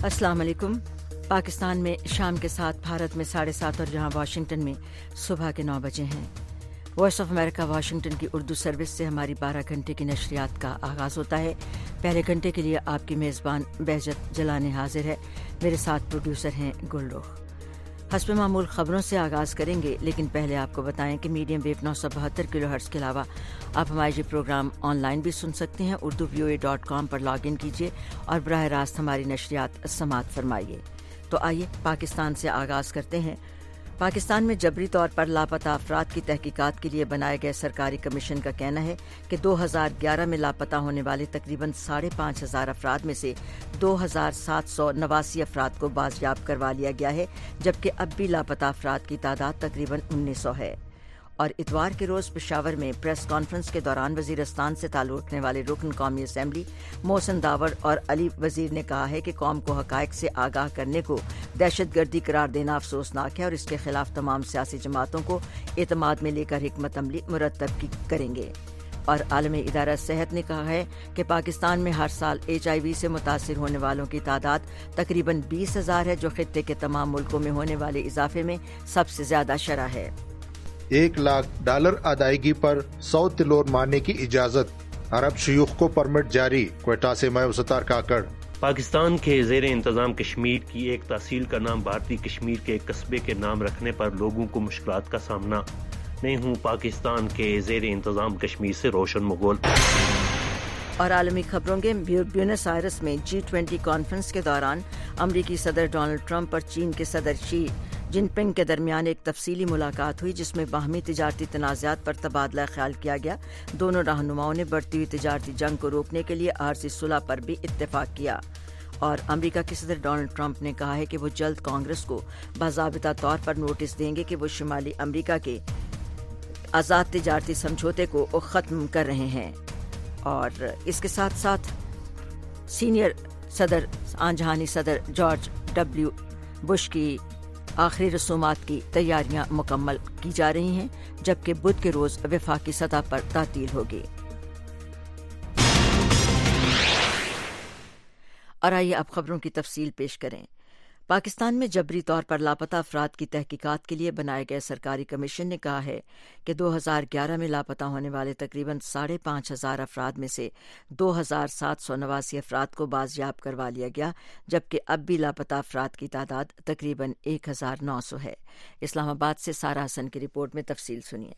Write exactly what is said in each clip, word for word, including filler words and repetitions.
अस्सलाम वालेकुम। पाकिस्तान में शाम के साथ, भारत में साढ़े सात और जहां वाशिंगटन में सुबह के नौ बजे हैं। वॉइस ऑफ अमेरिका वाशिंगटन की उर्दू सर्विस से हमारी बारह घंटे की नशरियात का आगाज़ होता है। पहले घंटे के लिए आपकी मेज़बान बहजत जलानी हाजिर है। मेरे साथ प्रोड्यूसर हैं गुलरुख। हस्ब मामूल खबरों से आगाज़ करेंगे, लेकिन पहले आपको बताएं कि मीडियम वेव नौ सौ बहत्तर किलो हर्ट्ज़ के अलावा आप हमारे ये प्रोग्राम ऑनलाइन भी सुन सकते हैं। Urdu V O A dot com पर लॉग इन कीजिए और बराह रास्त हमारी नशरियात समात फरमाइए। तो आइए पाकिस्तान से आगाज़ करते हैं। पाकिस्तान में जबरी तौर पर लापता अफराद की तहकीकात के लिए बनाए गए सरकारी कमीशन का कहना है कि दो हज़ार ग्यारह में लापता होने वाले तकरीबन साढ़े पाँच हज़ार अफराद में से दो हज़ार सात सौ नवासी अफराद को बाजियाब करवा लिया गया है, जबकि अब भी लापता अफराद की तादाद तकरीबन उन्नीस सौ है। और इतवार के रोज़ पेशावर में प्रेस कॉन्फ्रेंस के दौरान वज़ीरिस्तान से ताल्लुक़ रखने वाले रुकन कौमी असम्बली मोहसिन दावर और अली वज़ीर ने कहा है कि कौम को हक़ाइक़ से आगाह करने को दहशतगर्दी करार देना अफसोसनाक है और इसके खिलाफ तमाम सियासी जमातों को एतमाद में लेकर हिकमत अमली मुरतब की करेंगे। और आलमी इदारा सेहत ने कहा है कि पाकिस्तान में हर साल एच आई वी से मुतासिर होने वालों की तादाद तकरीबन बीस हज़ार है, जो खित्ते के तमाम मुल्कों में होने वाले इजाफे में सबसे ज़्यादा शरह है। एक लाख डॉलर अदायगी पर सौ तिलोर मारने की इजाजत, अरब शयूख को परमिट जारी। क्वेटा से मैं उसतार काकड़। पाकिस्तान के ज़ेर इंतज़ाम कश्मीर की एक तहसील का नाम भारतीय कश्मीर के एक कस्बे के नाम रखने पर लोगों को मुश्किलात का सामना। नहीं हूँ पाकिस्तान के ज़ेर इंतज़ाम कश्मीर से रोशन मुगल। और आलमी खबरों के ब्यूनस आयर्स में जी ट्वेंटी कॉन्फ्रेंस के दौरान अमरीकी सदर डोनाल्ड ट्रंप और चीन के सदर शी जिनपिंग के दरमियान एक तफसीली मुलाकात हुई, जिसमें बाहमी तिजारती तनाज़ात पर तबादला ख्याल किया गया। दोनों रहनुमाओं ने बढ़ती हुई तिजारती जंग को रोकने के लिए आरजी सुलह पर भी इत्तेफाक किया। और अमेरिका के सदर डोनाल्ड ट्रंप ने कहा है कि वो जल्द कांग्रेस को बाज़ाबिता तौर पर नोटिस देंगे कि वो शुमाली अमेरिका के आज़ाद तिजारती समझौते को ख़त्म कर रहे हैं। और इसके साथ साथ सीनियर सदर आंजहानी सदर जॉर्ज डब्ल्यू बुश की आखिरी रसूमात की तैयारियां मुकम्मल की जा रही हैं, जबकि बुध के रोज वफाकी सतह पर तातील होगी। और आइए अब खबरों की तफसील पेश करें। पाकिस्तान में जबरी तौर पर लापता अफराद की तहकीकात के लिए बनाए गए सरकारी कमीशन ने कहा है कि दो हज़ार ग्यारह में लापता होने वाले तकरीबन साढ़े पाँच हज़ार अफराद में से दो हज़ार सात सौ नवासी अफराद को बाजियाब करवा लिया गया, जबकि अब भी लापता अफराद की तादाद तकरीबन एक हज़ार नौ सौ है। इस्लामाबाद से सारा हसन की रिपोर्ट में तफसील सुनिए।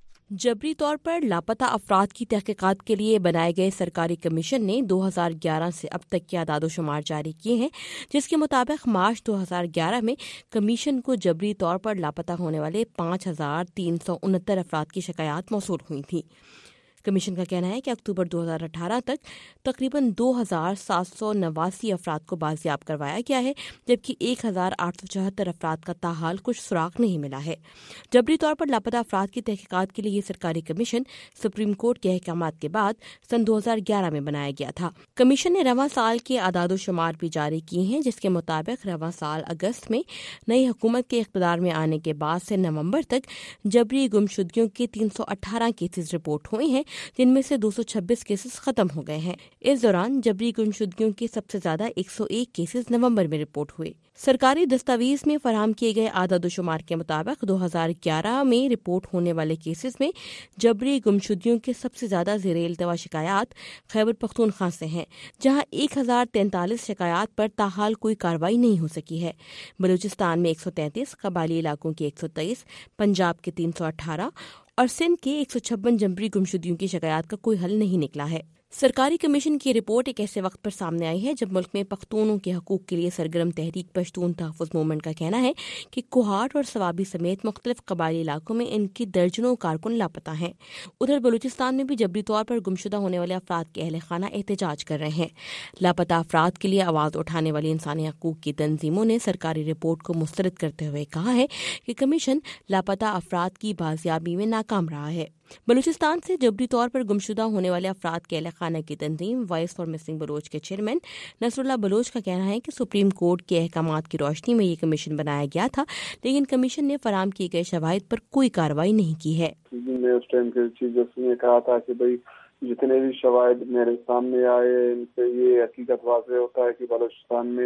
जबरी तौर पर लापता अफराद की तहकीकात के लिए बनाए गए सरकारी कमीशन ने दो हज़ार ग्यारह से अब तक के आदादोशुमार जारी किए हैं, जिसके मुताबिक मार्च दो हज़ार ग्यारह में कमीशन को जबरी तौर पर लापता होने वाले पाँच हज़ार तीन सौ उनहत्तर अफराद की शिकायत मौसूल हुई थी। कमीशन का कहना है कि अक्टूबर दो हज़ार अठारह तक तकरीबन दो हज़ार सात सौ नवासी अफराद को बाजियाब करवाया गया है, जबकि एक हज़ार आठ सौ चौहत्तर अफराद का ताहाल कुछ सुराग नहीं मिला है। जबरी तौर पर लापता अफराद की तहकीकात के लिए ये सरकारी कमीशन सुप्रीम कोर्ट के अहकामात के बाद सन दो हज़ार ग्यारह में बनाया गया था। कमीशन ने रवां साल के आदादोशुमार भी जारी किए हैं, जिसके मुताबिक रवां साल अगस्त में नई हुकूमत के इख्तिदार में आने के बाद से नवम्बर तक जबरी गुमशुदगियों के तीन सौ अठारह केसेज रिपोर्ट हुए हैं, जिनमें से दो सौ छब्बीस केसेस खत्म हो गए हैं। इस दौरान जबरी गुमशुदगियों के सबसे ज्यादा एक सौ एक केसेस नवंबर में रिपोर्ट हुए। सरकारी दस्तावेज में फराहम किए गए आदादोशुमार के मुताबिक दो हज़ार ग्यारह में रिपोर्ट होने वाले केसेस में जबरी गुमशुदगियों के सबसे ज्यादा ज़ेरे इल्तवा शिकायत खैबर पख्तूनख्वा से हैं, जहां एक हजार तैंतालीस शिकायत पर ताहाल कोई कार्रवाई नहीं हो सकी है। बलूचिस्तान में एक सौ तैंतीस, कबायली इलाकों के एक सौ तेईस, पंजाब के तीन सौ अठारह और सिंध के एक सौ छप्पन जबरी गुमशुदगियों की शिकायत का कोई हल नहीं निकला है। सरकारी कमीशन की रिपोर्ट एक ऐसे वक्त पर सामने आई है जब मुल्क में पख्तूनों के हकूक के लिए सरगर्म तहरीक पश्तून तहफ़्फ़ुज़ मूवमेंट का कहना है कि कोहाट और सवाबी समेत मुख्तलिफ कबायली इलाकों में इनकी दर्जनों कारकुन लापता हैं। उधर बलूचिस्तान में भी जबरी तौर पर गुमशुदा होने वाले अफराद के अहल खाना एहतजाज कर रहे हैं। लापता अफराद के लिए आवाज़ उठाने वाली इंसानी हकूक की तंजीमों ने सरकारी रिपोर्ट को मुस्तरद करते हुए कहा है कि कमीशन लापता अफराद की बाजियाबी में नाकाम रहा है। बलूचिस्तान से जबरी तौर पर गुमशुदा होने वाले अफराद के अहल खाना की तंजीम वॉइस फॉर मिसिंग बलोच के चेयरमैन नसरुल्लाह बलोच का कहना है कि सुप्रीम कोर्ट के अहकामात की रोशनी में ये कमीशन बनाया गया था, लेकिन कमीशन ने फराहम किए गए शवाहिद पर कोई कार्रवाई नहीं की है। उस टाइम के चीफ जस्टिस ने कहा था कि भाई जितने भी शवाहिद मेरे सामने आए इनसे ये हकीकत वाज़ेह होता है कि बलूचिस्तान में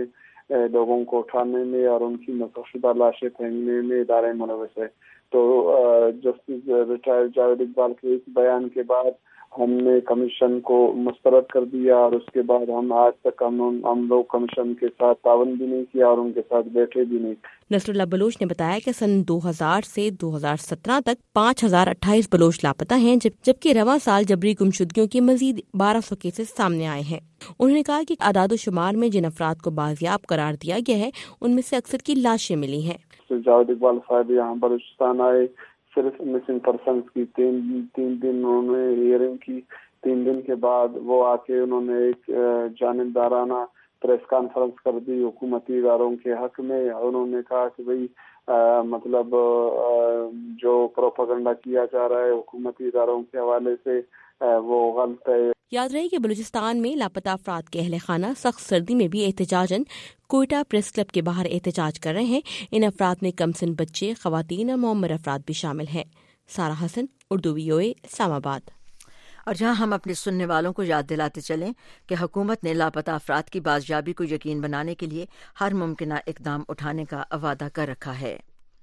لوگوں کو اٹھانے میں اور ان کی مسخ شدہ لاشیں پھینکنے میں ادارے ملوث ہے۔ تو جسٹس ریٹائرڈ جاوید اقبال کے اس بیان کے بعد ہم نے کمیشن کو مسترد کر دیا، اور اس کے بعد ہم آج تک ہم ہم لوگ کمیشن کے ساتھ تعاون بھی نہیں کیا اور ان کے ساتھ بیٹھے بھی نہیں۔ نصر اللہ بلوچ نے بتایا کہ سن دو ہزار سے دو ہزار سترہ تک پانچ ہزار اٹھائیس بلوچ لاپتہ ہیں، جب جبکہ رواں سال جبری گمشدگیوں کے مزید بارہ سو کیسز سامنے آئے ہیں۔ انہوں نے کہا کہ اعداد و شمار میں جن افراد کو بازیاب قرار دیا گیا ہے ان میں سے اکثر کی لاشیں ملی ہیں۔ جاوید اقبال صاحب یہاں بلوچستان آئے، صرف مسنگ پرسنس کی تین تین دن انہوں نے ہیئرنگ کی۔ تین دن کے بعد وہ آ کے انہوں نے ایک جانبدارانہ پریس کانفرنس کر دی حکومتی اداروں کے حق میں۔ انہوں نے کہا کہ بھئی آ, مطلب آ, جو پروپیگنڈا کیا جا رہا ہے حکومتی اداروں کے حوالے سے آ, وہ غلط ہے۔ یاد رہے کہ بلوچستان میں لاپتہ افراد کے اہل خانہ سخت سردی میں بھی احتجاجاً کوئٹہ پریس کلب کے باہر احتجاج کر رہے ہیں۔ ان افراد میں کم سن بچے، خواتین اور معمر افراد بھی شامل ہیں۔ سارہ حسن، اردو وی او اے، اسلام آباد۔ اور جہاں ہم اپنے سننے والوں کو یاد دلاتے چلیں کہ حکومت نے لاپتہ افراد کی بازیابی کو یقین بنانے کے لیے ہر ممکنہ اقدام اٹھانے کا وعدہ کر رکھا ہے۔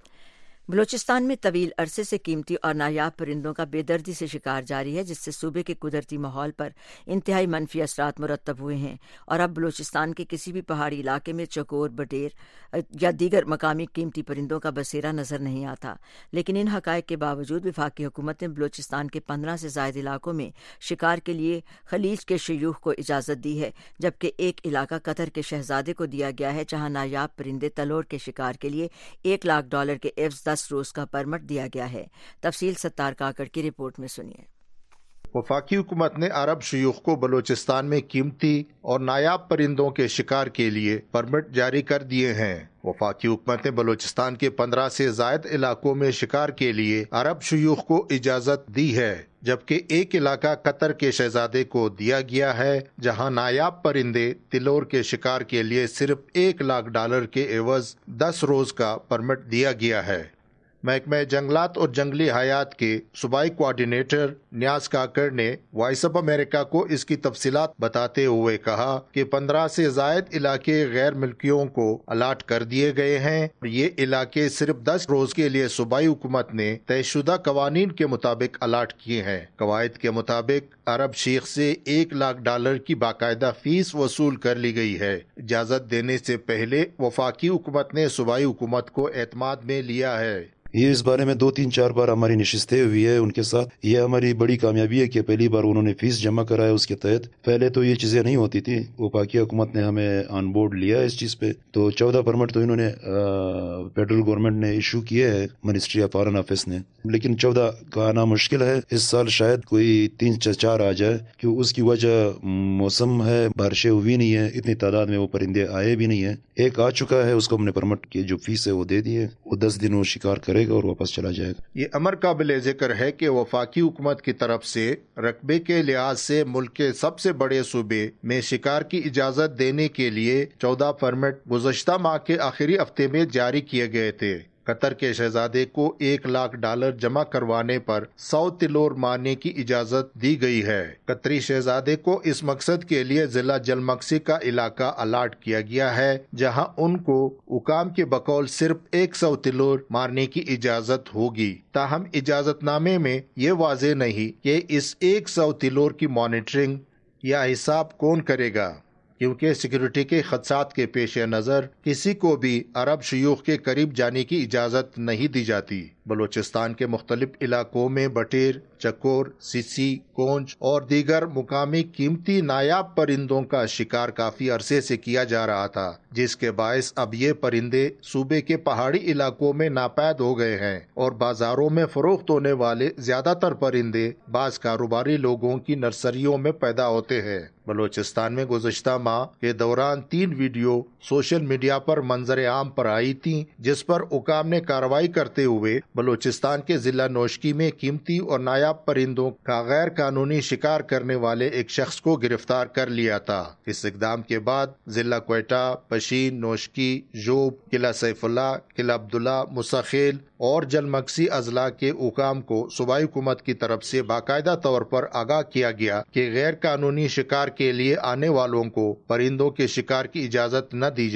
بلوچستان میں طویل عرصے سے قیمتی اور نایاب پرندوں کا بے دردی سے شکار جاری ہے، جس سے صوبے کے قدرتی ماحول پر انتہائی منفی اثرات مرتب ہوئے ہیں، اور اب بلوچستان کے کسی بھی پہاڑی علاقے میں چکور، بٹیر یا دیگر مقامی قیمتی پرندوں کا بسیرا نظر نہیں آتا۔ لیکن ان حقائق کے باوجود وفاقی حکومت نے بلوچستان کے پندرہ سے زائد علاقوں میں شکار کے لیے خلیج کے شیوخ کو اجازت دی ہے، جبکہ ایک علاقہ قطر کے شہزادے کو دیا گیا ہے جہاں نایاب پرندے تلور کے شکار کے لیے ایک لاکھ ڈالر کے عوض دس روز کا پرمٹ دیا گیا ہے۔ تفصیل ستار کاکڑ کی رپورٹ میں سنیے۔ وفاقی حکومت نے عرب شیوخ کو بلوچستان میں قیمتی اور نایاب پرندوں کے شکار کے لیے پرمٹ جاری کر دیے ہیں۔ وفاقی حکومت نے بلوچستان کے پندرہ سے زائد علاقوں میں شکار کے لیے عرب شیوخ کو اجازت دی ہے، جبکہ ایک علاقہ قطر کے شہزادے کو دیا گیا ہے جہاں نایاب پرندے تلور کے شکار کے لیے صرف ایک لاکھ ڈالر کے عوض دس روز کا پرمٹ دیا گیا ہے۔ محکمہ جنگلات اور جنگلی حیات کے صوبائی کوارڈینیٹر نیاز کاکڑ نے وائس آف امریکہ کو اس کی تفصیلات بتاتے ہوئے کہا کہ پندرہ سے زائد علاقے غیر ملکیوں کو الاٹ کر دیے گئے ہیں اور یہ علاقے صرف دس روز کے لیے صوبائی حکومت نے طے شدہ قوانین کے مطابق الاٹ کیے ہیں۔ قواعد کے مطابق عرب شیخ سے ایک لاکھ ڈالر کی باقاعدہ فیس وصول کر لی گئی ہے۔ اجازت دینے سے پہلے وفاقی حکومت نے صوبائی حکومت کو اعتماد میں لیا ہے۔ یہ اس بارے میں دو تین چار بار ہماری نشستیں ہوئی ہے ان کے ساتھ۔ یہ ہماری بڑی کامیابی ہے کہ پہلی بار انہوں نے فیس جمع کرایا اس کے تحت۔ پہلے تو یہ چیزیں نہیں ہوتی تھی، وفاقی حکومت نے ہمیں آن بورڈ لیا اس چیز پہ۔ تو چودہ پرمٹ تو انہوں نے فیڈرل گورنمنٹ نے ایشو کیے ہے، منسٹری آف فارن افیئرس نے، لیکن چودہ کا آنا مشکل ہے۔ اس سال شاید کوئی تین چار آ جائے، کہ اس کی وجہ موسم ہے، بارشیں ہوئی نہیں ہے، اتنی تعداد میں وہ پرندے آئے بھی نہیں ہیں۔ ایک آ چکا ہے، اس کو ہم نے پرمٹ کی جو فیس ہے وہ دے دی ہے، وہ دس دن وہ شکار کرے اور واپس چلا جائے گا۔ یہ امر قابل ذکر ہے کہ وفاقی حکومت کی طرف سے رقبے کے لحاظ سے ملک کے سب سے بڑے صوبے میں شکار کی اجازت دینے کے لیے چودہ پرمٹ گزشتہ ماہ کے آخری ہفتے میں جاری کیے گئے تھے۔ قطر کے شہزادے کو ایک لاکھ ڈالر جمع کروانے پر سو تلور مارنے کی اجازت دی گئی ہے۔ قطری شہزادے کو اس مقصد کے لیے ضلع جلمکسی کا علاقہ الاٹ کیا گیا ہے، جہاں ان کو حکام کے بقول صرف ایک سو تلور مارنے کی اجازت ہوگی۔ تاہم اجازت نامے میں یہ واضح نہیں کہ اس ایک سو تلور کی مانیٹرنگ یا حساب کون کرے گا، کیونکہ سیکیورٹی کے خدشات کے پیش نظر کسی کو بھی عرب شیوخ کے قریب جانے کی اجازت نہیں دی جاتی۔ بلوچستان کے مختلف علاقوں میں بٹیر، چکور، سیسی، کونچ اور دیگر مقامی قیمتی نایاب پرندوں کا شکار کافی عرصے سے کیا جا رہا تھا، جس کے باعث اب یہ پرندے صوبے کے پہاڑی علاقوں میں ناپید ہو گئے ہیں اور بازاروں میں فروخت ہونے والے زیادہ تر پرندے بعض کاروباری لوگوں کی نرسریوں میں پیدا ہوتے ہیں۔ بلوچستان میں گزشتہ ماہ کے دوران تین ویڈیو سوشل میڈیا پر منظر عام پر آئی تھیں، جس پر حکام نے کارروائی کرتے ہوئے بلوچستان کے ضلع نوشکی میں قیمتی اور نایاب پرندوں کا غیر قانونی شکار کرنے والے ایک شخص کو گرفتار کر لیا تھا۔ اس اقدام کے بعد ضلع کوئٹہ، پشین، نوشکی، جوب، قلعہ سیف اللہ، قلعہ عبداللہ، مساخیل اور جلمکسی اضلاع کے حکام کو صوبائی حکومت کی طرف سے باقاعدہ طور پر آگاہ کیا گیا کہ غیر قانونی شکار کے لیے آنے والوں کو پرندوں کے شکار کی اجازت نہ دی جائے۔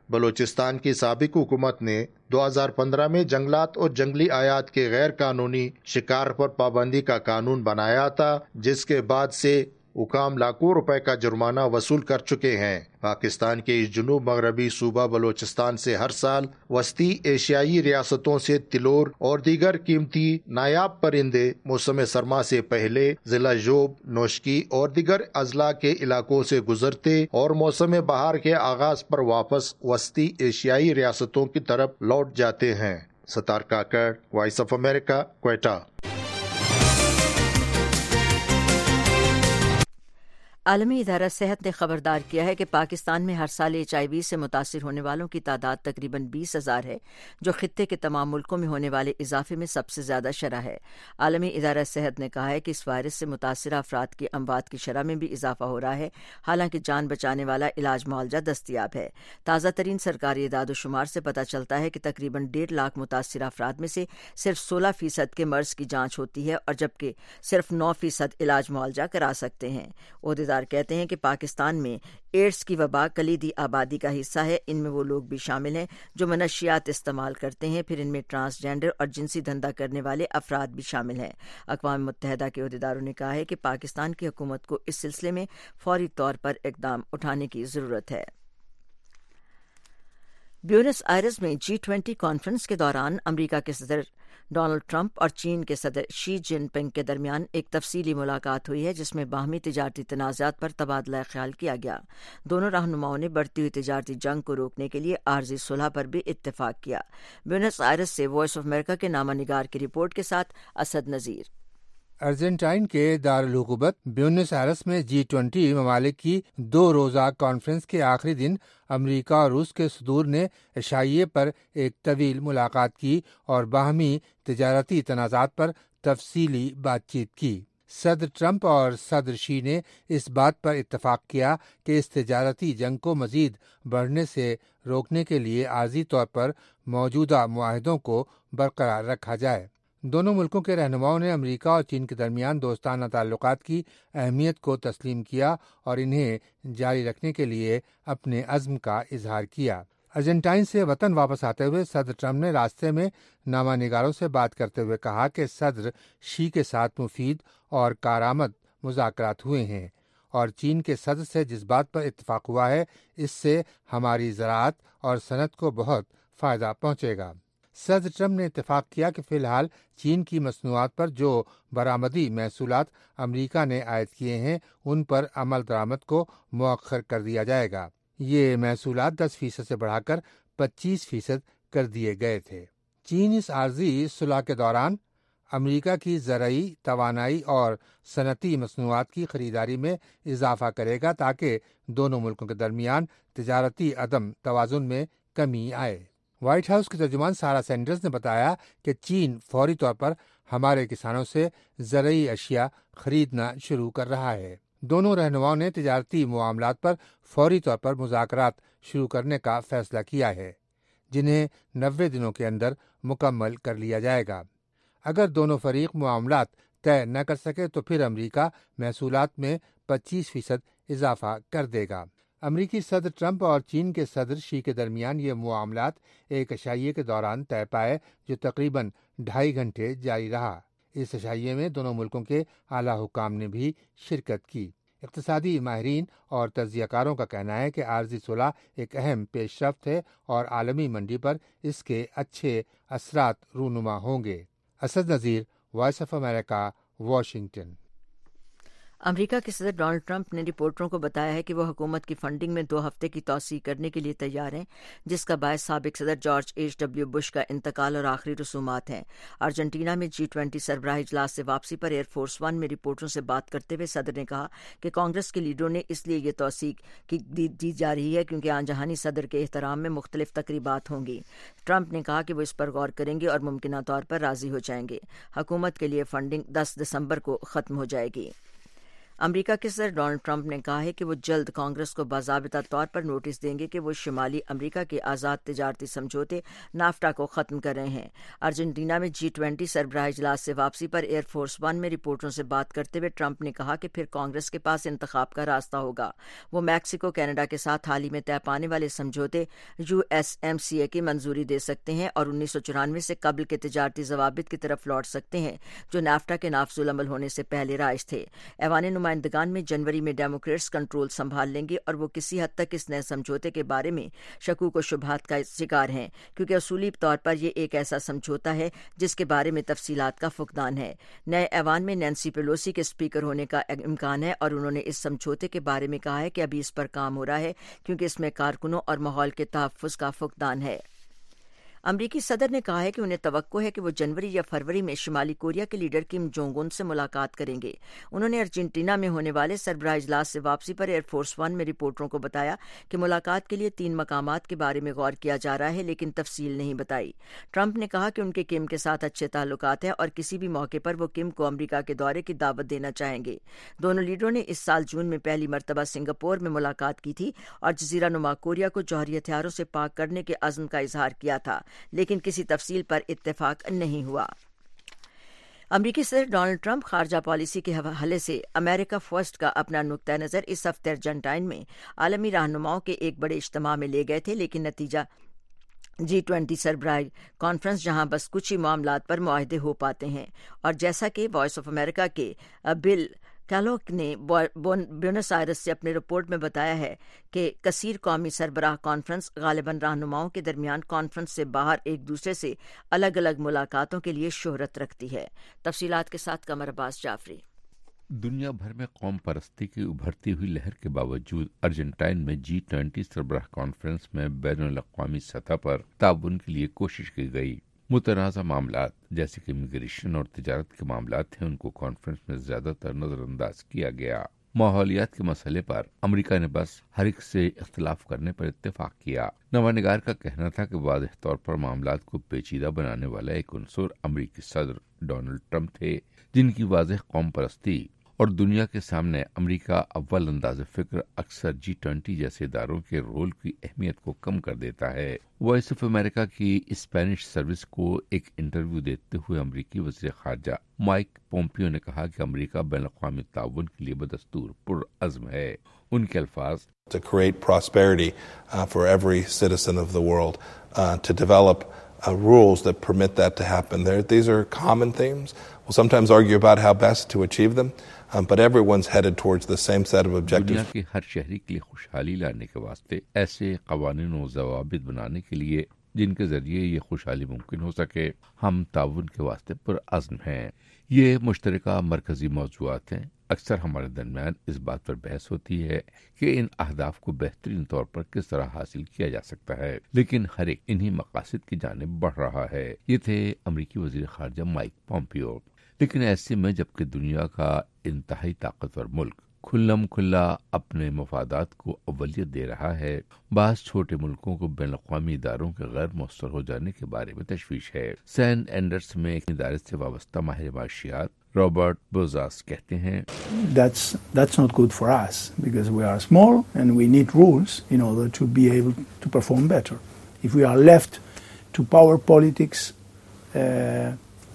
بلوچستان کی سابق حکومت نے دو ہزار پندرہ میں جنگلات اور جنگلی آیات کے غیر قانونی شکار پر پابندی کا قانون بنایا تھا، جس کے بعد سے حکام لاکھوں روپے کا جرمانہ وصول کر چکے ہیں۔ پاکستان کے اس جنوب مغربی صوبہ بلوچستان سے ہر سال وسطی ایشیائی ریاستوں سے تلور اور دیگر قیمتی نایاب پرندے موسم سرما سے پہلے ضلع جوب، نوشکی اور دیگر اضلاع کے علاقوں سے گزرتے اور موسم بہار کے آغاز پر واپس وسطی ایشیائی ریاستوں کی طرف لوٹ جاتے ہیں۔ Sattar Kakar, voice of America, Quetta. عالمی ادارہ صحت نے خبردار کیا ہے کہ پاکستان میں ہر سال ایچ آئی وی سے متاثر ہونے والوں کی تعداد تقریباً بیس ہزار ہے، جو خطے کے تمام ملکوں میں ہونے والے اضافے میں سب سے زیادہ شرح ہے۔ عالمی ادارہ صحت نے کہا ہے کہ اس وائرس سے متاثرہ افراد کی اموات کی شرح میں بھی اضافہ ہو رہا ہے، حالانکہ جان بچانے والا علاج معالجہ دستیاب ہے۔ تازہ ترین سرکاری اعداد و شمار سے پتہ چلتا ہے کہ تقریباً ڈیڑھ لاکھ متاثرہ افراد میں سے صرف سولہ فیصد کے مرض کی جانچ ہوتی ہے، اور جبکہ صرف نو فیصد علاج معالجہ کرا سکتے ہیں۔ عہدیدار کہتے ہیں کہ پاکستان میں ایڈز کی وبا کلیدی آبادی کا حصہ ہے۔ ان میں وہ لوگ بھی شامل ہیں جو منشیات استعمال کرتے ہیں، پھر ان میں ٹرانسجینڈر اور جنسی دھندا کرنے والے افراد بھی شامل ہیں۔ اقوام متحدہ کے عہدیداروں نے کہا ہے کہ پاکستان کی حکومت کو اس سلسلے میں فوری طور پر اقدام اٹھانے کی ضرورت ہے۔ بیونس آئرس میں جی ٹوینٹی کانفرنس کے دوران امریکہ کے صدر ڈونلڈ ٹرمپ اور چین کے صدر شی جن پنگ کے درمیان ایک تفصیلی ملاقات ہوئی ہے، جس میں باہمی تجارتی تنازعات پر تبادلہ خیال کیا گیا۔ دونوں رہنماؤں نے بڑھتی ہوئی تجارتی جنگ کو روکنے کے لیے عارضی صلح پر بھی اتفاق کیا۔ بیونس آئرس سے وائس آف امریکہ کے نامہ نگار کی رپورٹ کے ساتھ اسد نذیر۔ ارجنٹائن کے دارالحکومت بیونس آئرس میں جی ٹوینٹی ممالک کی دو روزہ کانفرنس کے آخری دن امریکہ اور روس کے صدور نے عشائیے پر ایک طویل ملاقات کی اور باہمی تجارتی تنازعات پر تفصیلی بات چیت کی۔ صدر ٹرمپ اور صدر شی نے اس بات پر اتفاق کیا کہ اس تجارتی جنگ کو مزید بڑھنے سے روکنے کے لیے عارضی طور پر موجودہ معاہدوں کو برقرار رکھا جائے۔ دونوں ملکوں کے رہنماؤں نے امریکہ اور چین کے درمیان دوستانہ تعلقات کی اہمیت کو تسلیم کیا اور انہیں جاری رکھنے کے لیے اپنے عزم کا اظہار کیا۔ ارجنٹائن سے وطن واپس آتے ہوئے صدر ٹرمپ نے راستے میں نامہ نگاروں سے بات کرتے ہوئے کہا کہ صدر شی کے ساتھ مفید اور کارآمد مذاکرات ہوئے ہیں، اور چین کے صدر سے جس بات پر اتفاق ہوا ہے اس سے ہماری زراعت اور صنعت کو بہت فائدہ پہنچے گا۔ صدر ٹرمپ نے اتفاق کیا کہ فی الحال چین کی مصنوعات پر جو برآمدی محصولات امریکہ نے عائد کیے ہیں ان پر عمل درآمد کو مؤخر کر دیا جائے گا۔ یہ محصولات دس فیصد سے بڑھا کر پچیس فیصد کر دیے گئے تھے۔ چین اس عارضی صلح کے دوران امریکہ کی زرعی، توانائی اور صنعتی مصنوعات کی خریداری میں اضافہ کرے گا تاکہ دونوں ملکوں کے درمیان تجارتی عدم توازن میں کمی آئے۔ وائٹ ہاؤس کے ترجمان سارا سینڈرز نے بتایا کہ چین فوری طور پر ہمارے کسانوں سے زرعی اشیاء خریدنا شروع کر رہا ہے۔ دونوں رہنماؤں نے تجارتی معاملات پر فوری طور پر مذاکرات شروع کرنے کا فیصلہ کیا ہے، جنہیں نوے دنوں کے اندر مکمل کر لیا جائے گا۔ اگر دونوں فریق معاملات طے نہ کر سکے تو پھر امریکہ محصولات میں پچیس فیصد اضافہ کر دے گا۔ امریکی صدر ٹرمپ اور چین کے صدر شی کے درمیان یہ معاملات ایک عشائیے کے دوران طے پائے جو تقریباً ڈھائی گھنٹے جاری رہا۔ اس عشائیے میں دونوں ملکوں کے اعلیٰ حکام نے بھی شرکت کی۔ اقتصادی ماہرین اور تجزیہ کاروں کا کہنا ہے کہ عارضی صلح ایک اہم پیش رفت ہے اور عالمی منڈی پر اس کے اچھے اثرات رونما ہوں گے۔ Asad Nazir, voice of America, Washington. امریکہ کے صدر ڈونلڈ ٹرمپ نے رپورٹروں کو بتایا ہے کہ وہ حکومت کی فنڈنگ میں دو ہفتے کی توسیع کرنے کے لیے تیار ہیں، جس کا باعث سابق صدر جارج ایچ ڈبلیو بش کا انتقال اور آخری رسومات ہیں۔ ارجنٹینا میں جی ٹوینٹی سربراہی اجلاس سے واپسی پر ایئر فورس ون میں رپورٹروں سے بات کرتے ہوئے صدر نے کہا کہ کانگریس کے لیڈروں نے اس لیے یہ توسیع کی دی جا رہی ہے کیونکہ آن جہانی صدر کے احترام میں مختلف تقریبات ہوں گی۔ ٹرمپ نے کہا کہ وہ اس پر غور کریں گے اور ممکنہ طور پر راضی ہو جائیں گے۔ حکومت کے لیے فنڈنگ دس دسمبر کو ختم ہو جائے گی۔ امریکہ کے صدر ڈونلڈ ٹرمپ نے کہا ہے کہ وہ جلد کانگریس کو باضابطہ طور پر نوٹس دیں گے کہ وہ شمالی امریکہ کے آزاد تجارتی سمجھوتے نافٹا کو ختم کر رہے ہیں۔ ارجنٹینا میں جی ٹوینٹی سربراہ اجلاس سے واپسی پر ایئر فورس ون میں رپورٹروں سے بات کرتے ہوئے ٹرمپ نے کہا کہ پھر کانگریس کے پاس انتخاب کا راستہ ہوگا۔ وہ میکسیکو کینیڈا کے ساتھ حال ہی میں طے پانے والے سمجھوتے U S M C A کی منظوری دے سکتے ہیں اور انیس سو چورانوے سے قبل کے تجارتی ضوابط کی طرف لوٹ سکتے ہیں جو نافٹا کے نافذ العمل ہونے سے پہلے رائج تھے۔ ایوان نمائندگان میں جنوری میں ڈیموکریٹس کنٹرول سنبھال لیں گے اور وہ کسی حد تک اس نئے سمجھوتے کے بارے میں شکوک و شبہات کا شکار ہیں کیونکہ اصولی طور پر یہ ایک ایسا سمجھوتا ہے جس کے بارے میں تفصیلات کا فقدان ہے۔ نئے ایوان میں نینسی پیلوسی کے اسپیکر ہونے کا امکان ہے اور انہوں نے اس سمجھوتے کے بارے میں کہا ہے کہ ابھی اس پر کام ہو رہا ہے کیونکہ اس میں کارکنوں اور ماحول کے تحفظ کا فقدان ہے۔ امریکی صدر نے کہا ہے کہ انہیں توقع ہے کہ وہ جنوری یا فروری میں شمالی کوریا کے لیڈر کم جونگ ان سے ملاقات کریں گے۔ انہوں نے ارجنٹینا میں ہونے والے سربراہ اجلاس سے واپسی پر ایئر فورس ون میں رپورٹروں کو بتایا کہ ملاقات کے لیے تین مقامات کے بارے میں غور کیا جا رہا ہے لیکن تفصیل نہیں بتائی۔ ٹرمپ نے کہا کہ ان کے کم کے ساتھ اچھے تعلقات ہیں اور کسی بھی موقع پر وہ کم کو امریکہ کے دورے کی دعوت دینا چاہیں گے۔ دونوں لیڈروں نے اس سال جون میں پہلی مرتبہ سنگاپور میں ملاقات کی تھی اور جزیرہ نما کوریا کو جوہری ہتھیاروں سے پاک کرنے کے عزم کا اظہار کیا تھا لیکن کسی تفصیل پر اتفاق نہیں ہوا۔ امریکی صدر ڈونلڈ ٹرمپ خارجہ پالیسی کے حوالے سے امریکہ فرسٹ کا اپنا نقطہ نظر اس ہفتے ارجنٹائن میں عالمی رہنماؤں کے ایک بڑے اجتماع میں لے گئے تھے لیکن نتیجہ جی ٹوینٹی سربراہ کانفرنس جہاں بس کچھ ہی معاملات پر معاہدے ہو پاتے ہیں اور جیسا کہ وائس آف امریکہ کے بل کیلوک نے بیونس آئرس سے اپنے رپورٹ میں بتایا ہے کہ کثیر قومی سربراہ کانفرنس غالباً رہنماؤں کے درمیان کانفرنس سے باہر ایک دوسرے سے الگ الگ ملاقاتوں کے لیے شہرت رکھتی ہے۔ تفصیلات کے ساتھ قمر عباس جعفری۔ دنیا بھر میں قوم پرستی کی ابھرتی ہوئی لہر کے باوجود ارجنٹائن میں جی ٹوینٹی سربراہ کانفرنس میں بین الاقوامی سطح پر تعاون کے لیے کوشش کی گئی۔ متنازع معاملات جیسے کہ امیگریشن اور تجارت کے معاملات ہیں ان کو کانفرنس میں زیادہ تر نظر انداز کیا گیا۔ ماحولیات کے مسئلے پر امریکہ نے بس ہر ایک سے اختلاف کرنے پر اتفاق کیا۔ نوانگار کا کہنا تھا کہ واضح طور پر معاملات کو پیچیدہ بنانے والا ایک عنصر امریکی صدر ڈونلڈ ٹرمپ تھے جن کی واضح قوم پرستی اور دنیا کے سامنے امریکہ اول انداز فکر اکثر جی ٹوینٹی جیسے اداروں کے رول کی اہمیت کو کم کر دیتا ہے۔ وائس آف امریکہ کی اسپینش سروس کو ایک انٹرویو دیتے ہوئے امریکی وزیر خارجہ مائک پومپیو نے کہا کہ امریکہ بین الاقوامی تعاون کے لیے بدستور پرعزم ہے۔ ان کے الفاظ To create prosperity uh, for every citizen of the world, uh, to develop uh, rules that permit that to happen. There, these are common themes. We'll sometimes argue about how best to achieve them, um, but everyone's headed towards the same set of objectives. دنیا کے ہر شہری کے لیے خوشحالی لانے کے واسطے ایسے قوانین و ضوابط بنانے کے لیے جن کے ذریعے یہ خوشحالی ممکن ہو سکے، ہم تعاون کے واسطے پرعزم ہیں۔ یہ مشترکہ مرکزی موضوعات ہیں۔ اکثر ہمارے درمیان اس بات پر بحث ہوتی ہے کہ ان اہداف کو بہترین طور پر کس طرح حاصل کیا جا سکتا ہے، لیکن ہر ایک انہی مقاصد کی جانب بڑھ رہا ہے۔ یہ تھے امریکی وزیر خارجہ مائک پومپیو۔ لیکن ایسے میں جبکہ دنیا کا انتہائی طاقتور ملک کھلم کھلا اپنے مفادات کو اولیت دے رہا ہے، بعض چھوٹے ملکوں کو بین الاقوامی اداروں کے غیر مؤثر ہو جانے کے بارے میں تشویش ہے۔ سینٹ اینڈرس میں ایک ادارے سے وابستہ ماہر معاشیات رابرٹ بوزاس کہتے ہیں That's, that's not good for us because we are small and we need rules in order to be able to perform better. If we are left to power politics uh,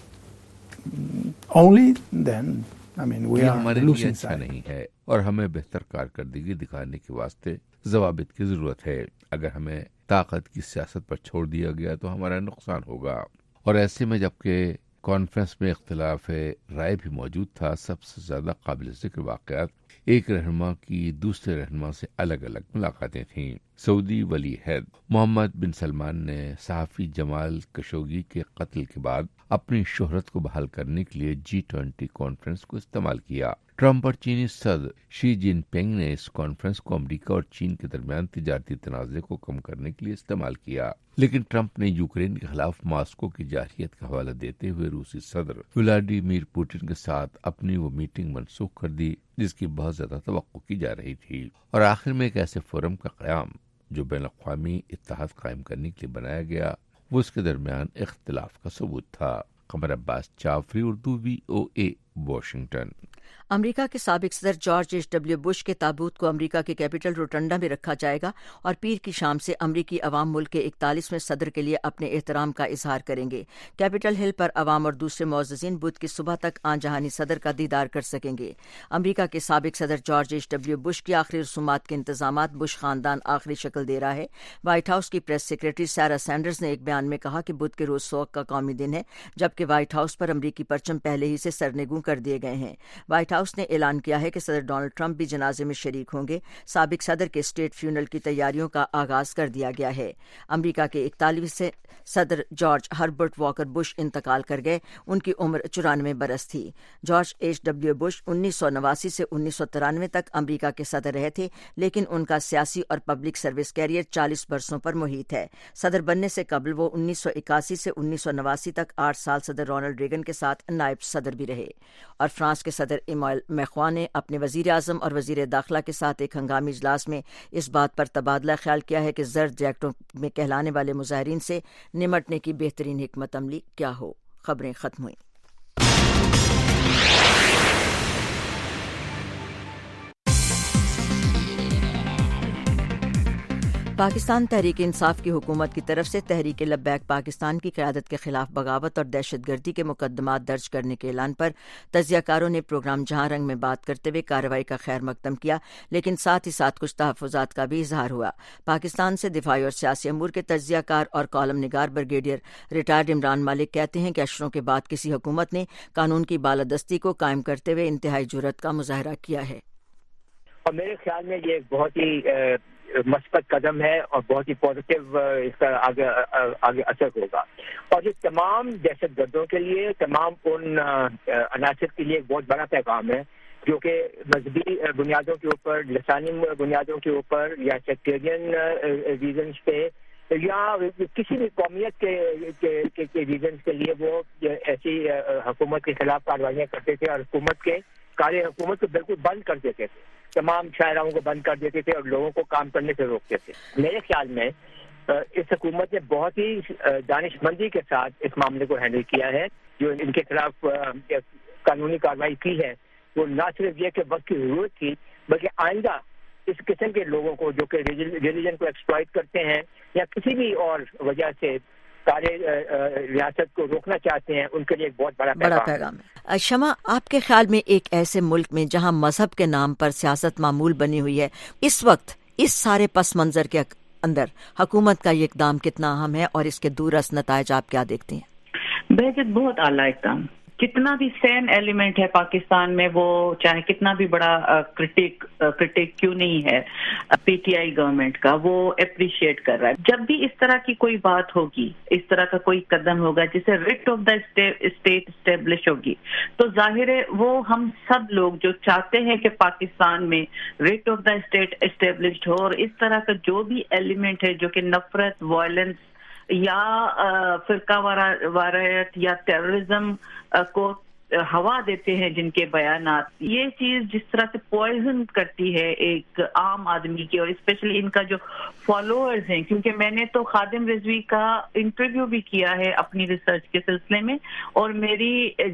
only, then I mean we are losing اچھا نہیں ہے اور ہمیں بہتر کارکردگی دکھانے کے واسطے ضوابط کی ضرورت ہے۔ اگر ہمیں طاقت کی سیاست پر چھوڑ دیا گیا تو ہمارا نقصان ہوگا۔ اور ایسے میں جبکہ کانفرنس میں اختلاف رائے بھی موجود تھا، سب سے زیادہ قابل ذکر واقعات ایک رہنما کی دوسرے رہنما سے الگ الگ ملاقاتیں تھیں۔ سعودی ولی عہد محمد بن سلمان نے صحافی جمال کشوگی کے قتل کے بعد اپنی شہرت کو بحال کرنے کے لیے جی ٹوینٹی کانفرنس کو استعمال کیا۔ ٹرمپ اور چینی صدر شی جن پنگ نے اس کانفرنس کو امریکہ اور چین کے درمیان تجارتی تنازع کو کم کرنے کے لیے استعمال کیا، لیکن ٹرمپ نے یوکرین کے خلاف ماسکو کی جارحیت کا حوالہ دیتے ہوئے روسی صدر ولادیمیر پوٹن کے ساتھ اپنی وہ میٹنگ منسوخ کر دی جس کی بہت زیادہ توقع کی جا رہی تھی۔ اور آخر میں ایک ایسے فورم کا قیام جو بین الاقوامی اتحاد قائم کرنے کے لیے بنایا گیا، وہ اس کے درمیان اختلاف کا ثبوت تھا۔ Qamar Abbas Jafri, Urdu V O A, Washington. امریکہ کے سابق صدر جارج ایچ ڈبلیو بش کے تابوت کو امریکہ کے کیپٹل روٹنڈا میں رکھا جائے گا اور پیر کی شام سے امریکی عوام ملک کے اکتالیسویں صدر کے لیے اپنے احترام کا اظہار کریں گے۔ کیپٹل ہل پر عوام اور دوسرے معززین بدھ کی صبح تک آن جہانی صدر کا دیدار کر سکیں گے۔ امریکہ کے سابق صدر جارج ایچ ڈبلیو بش کی آخری رسومات کے انتظامات بش خاندان آخری شکل دے رہا ہے۔ وائٹ ہاؤس کی پریس سیکرٹری سارا سینڈرز نے ایک بیان میں کہا کہ بدھ کے روز سوگ کا قومی دن ہے، جبکہ وائٹ ہاؤس پر امریکی پرچم پہلے ہی سے سرنگوں کر دیے گئے ہیں۔ وائٹ ہاؤس نے اعلان کیا ہے کہ صدر ڈونلڈ ٹرمپ بھی جنازے میں شریک ہوں گے۔ سابق صدر کے اسٹیٹ فیونرل کی تیاریوں کا آغاز کر دیا گیا ہے۔ امریکہ کے اکتالیسویں صدر جارج ہربرٹ واکر بش انتقال کر گئے۔ ان کی عمر چورانوے برس تھی۔ جارج ایچ ڈبلیو بش انیس سو نواسی سے انیس سو ترانوے تک امریکہ کے صدر رہے تھے، لیکن ان کا سیاسی اور پبلک سروس کیریئر چالیس برسوں پر محیط ہے۔ صدر بننے سے قبل وہ انیس سو اکاسی سے انیس سو نواسی تک آٹھ سال صدر رونلڈ ریگن کے ساتھ نائب صدر بھی رہے۔ اور فرانس کے صدر ایمانوئل میخواں نے اپنے وزیر اعظم اور وزیر داخلہ کے ساتھ ایک ہنگامی اجلاس میں اس بات پر تبادلہ خیال کیا ہے کہ زرد جیکٹوں میں کہلانے والے مظاہرین سے نمٹنے کی بہترین حکمت عملی کیا ہو۔ خبریں ختم ہوئیں۔ پاکستان تحریک انصاف کی حکومت کی طرف سے تحریک لبیک پاکستان کی قیادت کے خلاف بغاوت اور دہشت گردی کے مقدمات درج کرنے کے اعلان پر تجزیہ کاروں نے پروگرام جہاں رنگ میں بات کرتے ہوئے کارروائی کا خیر مقدم کیا، لیکن ساتھ ہی ساتھ کچھ تحفظات کا بھی اظہار ہوا۔ پاکستان سے دفاعی اور سیاسی امور کے تجزیہ کار اور کالم نگار بریگیڈیئر ریٹائرڈ عمران مالک کہتے ہیں کہ اشروں کے بعد کسی حکومت نے قانون کی بالادستی کو قائم کرتے ہوئے انتہائی جرأت کا مظاہرہ کیا ہے۔ اور میرے خیال میں یہ بہت ہی مثبت قدم ہے اور بہت ہی پازیٹیو اس کا آگے آگے اثر ہوگا، اور یہ تمام دہشت گردوں کے لیے، تمام ان عناصر کے لیے ایک بہت بڑا پیغام ہے جو کہ مذہبی بنیادوں کے اوپر، لسانی بنیادوں کے اوپر یا سیکٹیرین ریزنس پہ یا کسی بھی قومیت کے ریزنس کے لیے وہ ایسی حکومت کے خلاف کارروائیاں کرتے تھے اور حکومت کے کارے حکومت کو بالکل بند کر دیتے تھے، تمام شاہراہوں کو بند کر دیتے تھے اور لوگوں کو کام کرنے سے روکتے تھے۔ میرے خیال میں اس حکومت نے بہت ہی دانش مندی کے ساتھ اس معاملے کو ہینڈل کیا ہے۔ جو ان کے خلاف قانونی کارروائی کی ہے وہ نہ صرف یہ کہ وقت کی ضرورت تھی، بلکہ آئندہ اس قسم کے لوگوں کو جو کہ ریلیجن کو ایکسپلائٹ کرتے ہیں یا کسی بھی اور وجہ سے سارے ریاست کو روکنا چاہتے ہیں، ان کے لیے ایک بہت بڑا بڑا پیغام ہے۔ شمع، آپ کے خیال میں ایک ایسے ملک میں جہاں مذہب کے نام پر سیاست معمول بنی ہوئی ہے، اس وقت اس سارے پس منظر کے اندر حکومت کا یہ اقدام کتنا اہم ہے اور اس کے دورس نتائج آپ کیا دیکھتے ہیں؟ بہت بہت اعلیٰ اقدام۔ کتنا بھی سین ایلیمنٹ ہے پاکستان میں، وہ چاہے کتنا بھی بڑا کرٹک کرٹک کیوں نہیں ہے پی ٹی آئی گورنمنٹ کا، وہ اپریشیٹ کر رہا ہے۔ جب بھی اس طرح کی کوئی بات ہوگی، اس طرح کا کوئی قدم ہوگا جسے writ of the state establish ہوگی، تو ظاہر ہے وہ ہم سب لوگ جو چاہتے ہیں کہ پاکستان میں writ of the state established ہو، اور اس طرح کا جو بھی ایلیمنٹ ہے جو کہ نفرت، وائلنس یا فرقہ واریت یا ٹیررزم کو ہوا دیتے ہیں، جن کے بیانات یہ چیز جس طرح سے پوائزن کرتی ہے ایک عام آدمی کی، اور اسپیشلی ان کا جو فالوورز ہیں، کیونکہ میں نے تو خادم رضوی کا انٹرویو بھی کیا ہے اپنی ریسرچ کے سلسلے میں، اور میری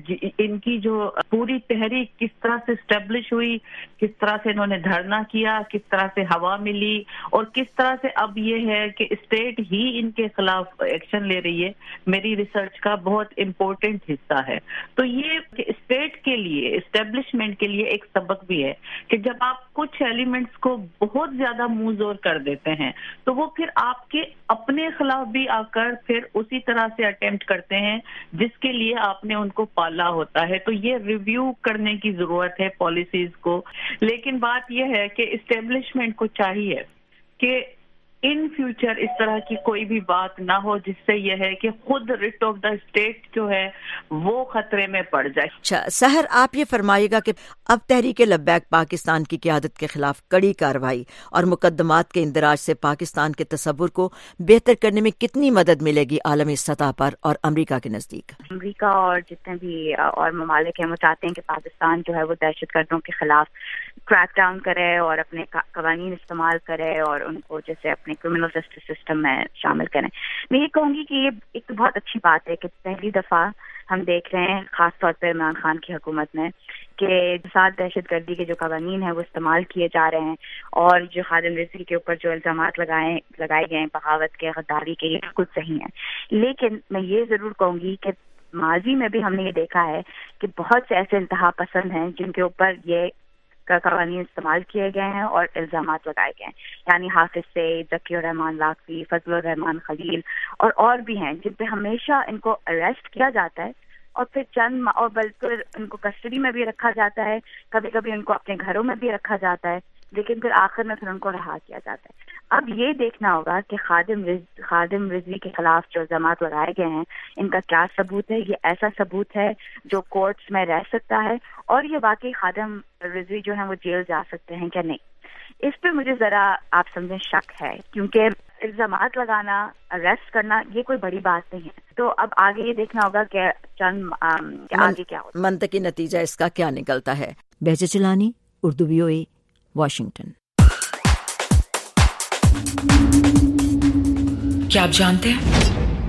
ان کی جو پوری تحریک کس طرح سے اسٹیبلش ہوئی، کس طرح سے انہوں نے دھرنا کیا، کس طرح سے ہوا ملی، اور کس طرح سے اب یہ ہے کہ اسٹیٹ ہی ان کے خلاف ایکشن لے رہی ہے، میری ریسرچ کا بہت امپورٹنٹ حصہ ہے۔ تو یہ کہ اسٹیٹ کے لیے، اسٹیبلشمنٹ کے لیے ایک سبق بھی ہے کہ جب آپ کچھ ایلیمنٹس کو بہت زیادہ منہ زور کر دیتے ہیں تو وہ پھر آپ کے اپنے خلاف بھی آ کر پھر اسی طرح سے اٹیمپٹ کرتے ہیں جس کے لیے آپ نے ان کو پالا ہوتا ہے۔ تو یہ ریویو کرنے کی ضرورت ہے پالیسیز کو، لیکن بات یہ ہے کہ اسٹیبلشمنٹ کو چاہیے کہ ان فیوچر اس طرح کی کوئی بھی بات نہ ہو جس سے یہ ہے کہ خود ریٹ آف دا اسٹیٹ جو ہے وہ خطرے میں پڑ جائے۔ اچھا سحر، آپ یہ فرمائیے گا کہ اب تحریک لبیک پاکستان کی قیادت کے خلاف کڑی کارروائی اور مقدمات کے اندراج سے پاکستان کے تصور کو بہتر کرنے میں کتنی مدد ملے گی عالمی سطح پر اور امریکہ کے نزدیک؟ امریکہ اور جتنے بھی اور ممالک ہیں وہ چاہتے ہیں کہ پاکستان جو ہے وہ دہشت گردوں کے خلاف کریک ڈاؤن کرے اور اپنے قوانین استعمال کرے اور ان کو جیسے اپنے کرمنل جسٹس سسٹم میں شامل کریں۔ میں یہ کہوں گی کہ یہ ایک بہت اچھی بات ہے کہ پہلی دفعہ ہم دیکھ رہے ہیں، خاص طور پہ عمران خان کی حکومت میں، کہ ساتھ دہشت گردی کے جو قوانین ہیں وہ استعمال کیے جا رہے ہیں، اور جو خادم رضوی کے اوپر جو الزامات لگائے لگائے گئے ہیں بغاوت کے، غداری کے، یہ بالکل صحیح ہیں. لیکن میں یہ ضرور کہوں گی کہ ماضی میں بھی ہم نے یہ دیکھا ہے کہ بہت سے ایسے انتہا پسند ہیں جن کے اوپر یہ قوانین استعمال کیے گئے ہیں اور الزامات لگائے گئے ہیں. یعنی حافظ سعید، ذکی الرحمان لاکھوی، فضل الرحمان خلیل اور اور بھی ہیں جن پہ ہمیشہ ان کو اریسٹ کیا جاتا ہے اور پھر چند اور بلکہ ان کو کسٹڈی میں بھی رکھا جاتا ہے، کبھی کبھی ان کو اپنے گھروں میں بھی رکھا جاتا ہے، لیکن پھر آخر میں پھر ان کو رہا کیا جاتا ہے. اب یہ دیکھنا ہوگا کہ خادم رض خادم رضوی کے خلاف جو الزامات لگائے گئے ہیں ان کا کیا ثبوت ہے. یہ ایسا ثبوت ہے جو کورٹس میں رہ سکتا ہے اور یہ واقعی خادم رضوی جو ہیں وہ جیل جا سکتے ہیں کیا نہیں. اس پہ مجھے ذرا آپ سمجھیں شک ہے، کیونکہ الزامات لگانا، اریسٹ کرنا یہ کوئی بڑی بات نہیں ہے. تو اب آگے یہ دیکھنا ہوگا کہ چند کہ آگے کیا ہوتا ہے، منطقی نتیجہ اس کا کیا نکلتا ہے. بہجت چلانی، Urdu V O A, Washington. کیا آپ جانتے ہیں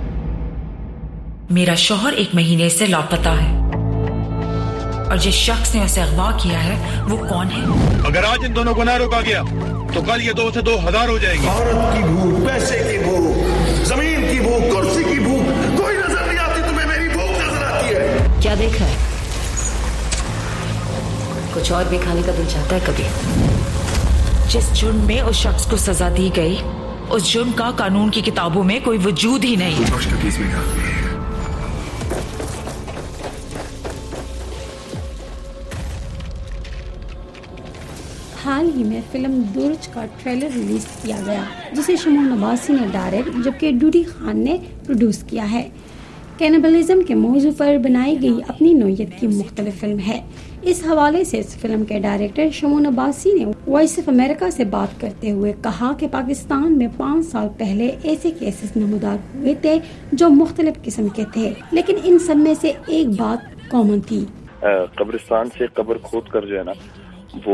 میرا شوہر ایک مہینے سے لاپتہ ہے، اور جس شخص نے اسے اغوا کیا ہے وہ کون ہے؟ اگر آج ان دونوں کو نہ روکا گیا تو کل یہ دو سے دو ہزار ہو جائے گی. عورت کی بھوک، پیسے کی بھوک، زمین کی بھوک، کرسی کی بھوک، کوئی نظر نہیں آتی، تمہیں میری بھوک نظر آتی ہے. کیا دیکھا ہے؟ کچھ اور بھی کھانے کا دل چاہتا ہے کبھی؟ جس جرم میں اس شخص کو سزا دی گئی اس جرم کا قانون کی کتابوں میں کوئی وجود ہی نہیں. حال ہی میں فلم درج کا ٹریلر ریلیز کیا گیا جسے شمون عباسی نے ڈائریکٹ جبکہ ڈوڈی خان نے پروڈیوس کیا ہے. کینیبلزم کے موضوع پر بنائی گئی اپنی نوعیت کی مختلف فلم ہے. اس حوالے سے اس فلم کے ڈائریکٹر شمون عباسی نے وائس آف امریکہ سے بات کرتے ہوئے کہا کہ پاکستان میں پانچ سال پہلے ایسے کیسز نمودار ہوئے تھے جو مختلف قسم کے تھے، لیکن ان سب میں سے ایک بات کامن تھی. قبرستان سے قبر کھود کر جو ہے نا وہ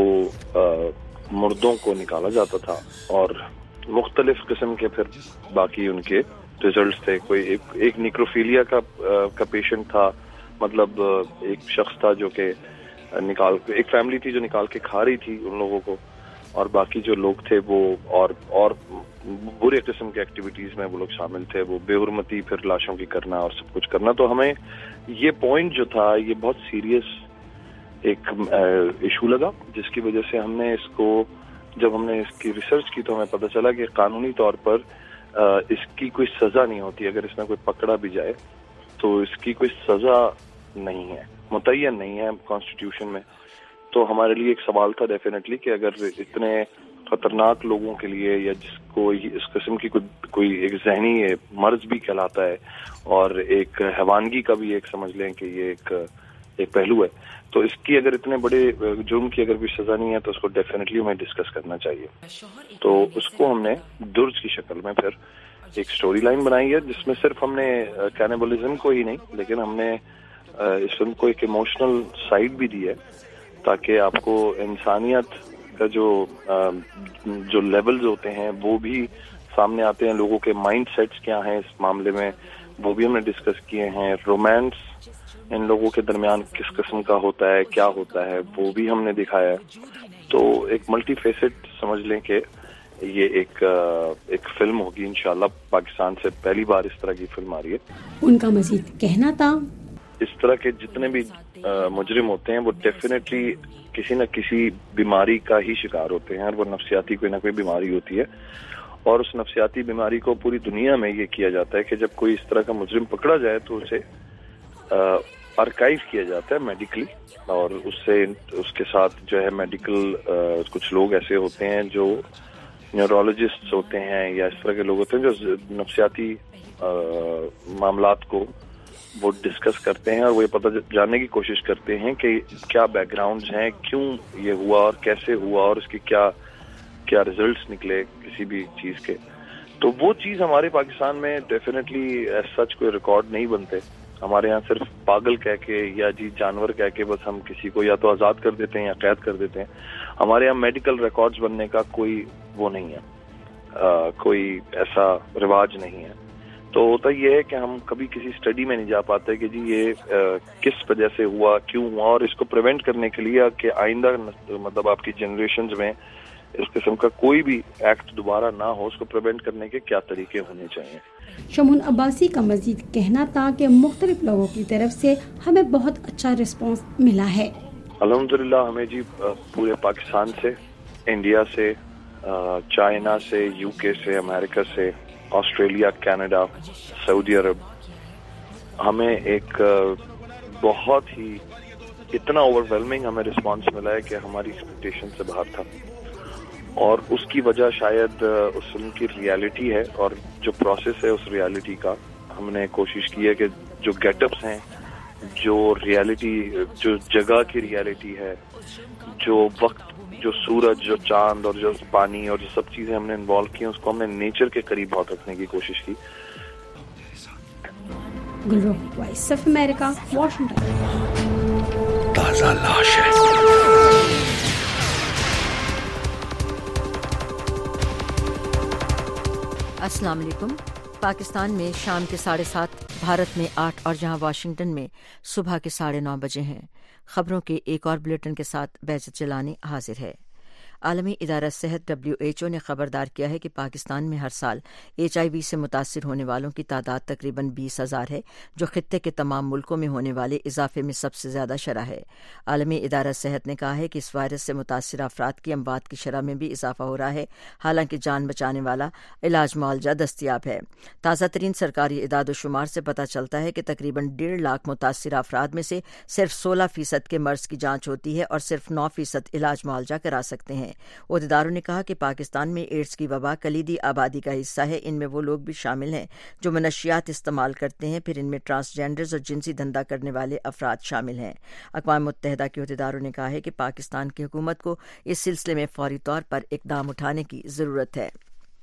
مردوں کو نکالا جاتا تھا اور مختلف قسم کے پھر باقی ان کے ریزلٹس تھے. کوئی ایک, ایک نیکروفیلیا کا کا پیشنٹ تھا، مطلب ایک شخص تھا جو کہ نکال ایک فیملی تھی جو نکال کے کھا رہی تھی ان لوگوں کو، اور باقی جو لوگ تھے وہ اور اور برے قسم کے ایکٹیویٹیز میں وہ لوگ شامل تھے، وہ بے حرمتی پھر لاشوں کی کرنا اور سب کچھ کرنا. تو ہمیں یہ پوائنٹ جو تھا یہ بہت سیریس ایک ایشو لگا، جس کی وجہ سے ہم نے اس کو جب ہم نے اس کی ریسرچ کی تو ہمیں پتہ چلا کہ قانونی طور پر اس کی کوئی سزا نہیں ہوتی. اگر اس میں کوئی پکڑا بھی جائے تو اس کی کوئی سزا نہیں ہے، متعین نہیں ہے کانسٹیٹیوشن میں. تو ہمارے لیے ایک سوال تھا ڈیفینیٹلی کہ اگر اتنے خطرناک لوگوں کے لیے یا جس کو اس قسم کی کوئی ایک ذہنی مرض بھی کہلاتا ہے اور ایک حیوانگی کا بھی ایک سمجھ لیں کہ یہ ایک ایک پہلو ہے، تو اس کی اگر اتنے بڑے جرم کی اگر کوئی سزا نہیں ہے تو اس کو ڈیفینیٹلی ہمیں ڈسکس کرنا چاہیے. تو اس کو ہم نے درج کی شکل میں پھر ایک سٹوری لائن بنائی ہے جس میں صرف ہم نے کینیبلزم کو ہی نہیں لیکن ہم نے اس فلم کو ایک ایموشنل سائڈ بھی دی ہے تاکہ آپ کو انسانیت کا جو جو لیولز ہوتے ہیں وہ بھی سامنے آتے ہیں. لوگوں کے مائنڈ سیٹس کیا ہیں اس معاملے میں وہ بھی ہم نے ڈسکس کیے ہیں. رومانس ان لوگوں کے درمیان کس قسم کا ہوتا ہے، کیا ہوتا ہے، وہ بھی ہم نے دکھایا ہے. تو ایک ملٹی فیسٹ سمجھ لیں کہ یہ ایک ایک فلم ہوگی انشاءاللہ. پاکستان سے پہلی بار اس طرح کی فلم آ رہی ہے. ان کا مزید کہنا تھا اس طرح کے جتنے بھی مجرم ہوتے ہیں وہ ڈیفینیٹلی کسی نہ کسی بیماری کا ہی شکار ہوتے ہیں اور وہ نفسیاتی کوئی نہ کوئی بیماری ہوتی ہے. اور اس نفسیاتی بیماری کو پوری دنیا میں یہ کیا جاتا ہے کہ جب کوئی اس طرح کا مجرم پکڑا جائے تو اسے آرکائیو کیا جاتا ہے میڈیکلی، اور اس سے اس کے ساتھ جو ہے میڈیکل کچھ لوگ ایسے ہوتے ہیں جو نیورولوجسٹ ہوتے ہیں یا اس طرح کے لوگ ہوتے ہیں جو نفسیاتی معاملات کو وہ ڈسکس کرتے ہیں اور وہ یہ پتہ جاننے کی کوشش کرتے ہیں کہ کیا بیک گراؤنڈز ہیں، کیوں یہ ہوا اور کیسے ہوا اور اس کی کیا کیا ریزلٹس نکلے کسی بھی چیز کے. تو وہ چیز ہمارے پاکستان میں ڈیفینیٹلی ایز سچ کوئی ریکارڈ نہیں بنتے. ہمارے یہاں صرف پاگل کہہ کے یا جی جانور کہہ کے بس ہم کسی کو یا تو آزاد کر دیتے ہیں یا قید کر دیتے ہیں. ہمارے یہاں میڈیکل ریکارڈز بننے کا کوئی وہ نہیں ہے، آ, کوئی ایسا رواج نہیں ہے. تو ہوتا یہ ہے کہ ہم کبھی کسی اسٹڈی میں نہیں جا پاتے کہ جی یہ کس وجہ سے ہوا، کیوں ہوا، اور اس کو پریونٹ کرنے کے لیے کہ آئندہ مطلب آپ کی جنریشنز میں اس قسم کا کوئی بھی ایکٹ دوبارہ نہ ہو، اس کو پریونٹ کرنے کے کیا طریقے ہونے چاہیے۔ شمون عباسی کا مزید کہنا تھا کہ مختلف لوگوں کی طرف سے ہمیں بہت اچھا رسپانس ملا ہے۔ الحمدللہ ہمیں جی پورے پاکستان سے، انڈیا سے، چائنا سے، یو کے سے، امریکہ سے، آسٹریلیا، کینیڈا، سعودی عرب، ہمیں ایک بہت ہی اتنا اوور ویلمنگ ہمیں رسپانس ملا ہے کہ ہماری ایکسپیکٹیشن سے باہر تھا، اور اس کی وجہ شاید اس فلم کی ریالٹی ہے، اور جو پروسیس ہے اس ریالٹی کا ہم نے کوشش کی ہے کہ جو گیٹ اپس ہیں، جو ریالٹی، جو جگہ کی ریالٹی ہے، جو وقت، جو سورج، جو چاند اور جو پانی اور جو سب چیزیں ہم نے انوالو کی ہیں، اس کو ہم نے نیچر کے قریب بہت رکھنے کی کوشش کی۔ Gulrooh voice of America, Washington. تازہ لاش ہے۔ السلام علیکم۔ پاکستان میں شام کے ساڑھے سات، بھارت میں آٹھ اور جہاں واشنگٹن میں صبح کے ساڑھے نو بجے ہیں۔ خبروں کے ایک اور بلیٹن کے ساتھ بیزت جلانی حاضر ہے۔ عالمی ادارہ صحت ڈبلیو ایچ او نے خبردار کیا ہے کہ پاکستان میں ہر سال ایچ آئی وی سے متاثر ہونے والوں کی تعداد تقریباً بیس ہزار ہے، جو خطے کے تمام ملکوں میں ہونے والے اضافے میں سب سے زیادہ شرح ہے۔ عالمی ادارہ صحت نے کہا ہے کہ اس وائرس سے متاثر افراد کی اموات کی شرح میں بھی اضافہ ہو رہا ہے، حالانکہ جان بچانے والا علاج معالجہ دستیاب ہے۔ تازہ ترین سرکاری اعداد و شمار سے پتہ چلتا ہے کہ تقریباً ڈیڑھ لاکھ متاثرہ افراد میں سے صرف سولہ فیصد کے مرض کی جانچ ہوتی ہے اور صرف نو فیصد علاج معالجہ کرا سکتے ہیں۔ عہدیداروں نے کہا کہ پاکستان میں ایڈز کی وبا کلیدی آبادی کا حصہ ہے، ان میں وہ لوگ بھی شامل ہیں جو منشیات استعمال کرتے ہیں، پھر ان میں ٹرانسجینڈرز اور جنسی دھندا کرنے والے افراد شامل ہیں۔ اقوام متحدہ کے عہدیداروں نے کہا ہے کہ پاکستان کی حکومت کو اس سلسلے میں فوری طور پر اقدام اٹھانے کی ضرورت ہے۔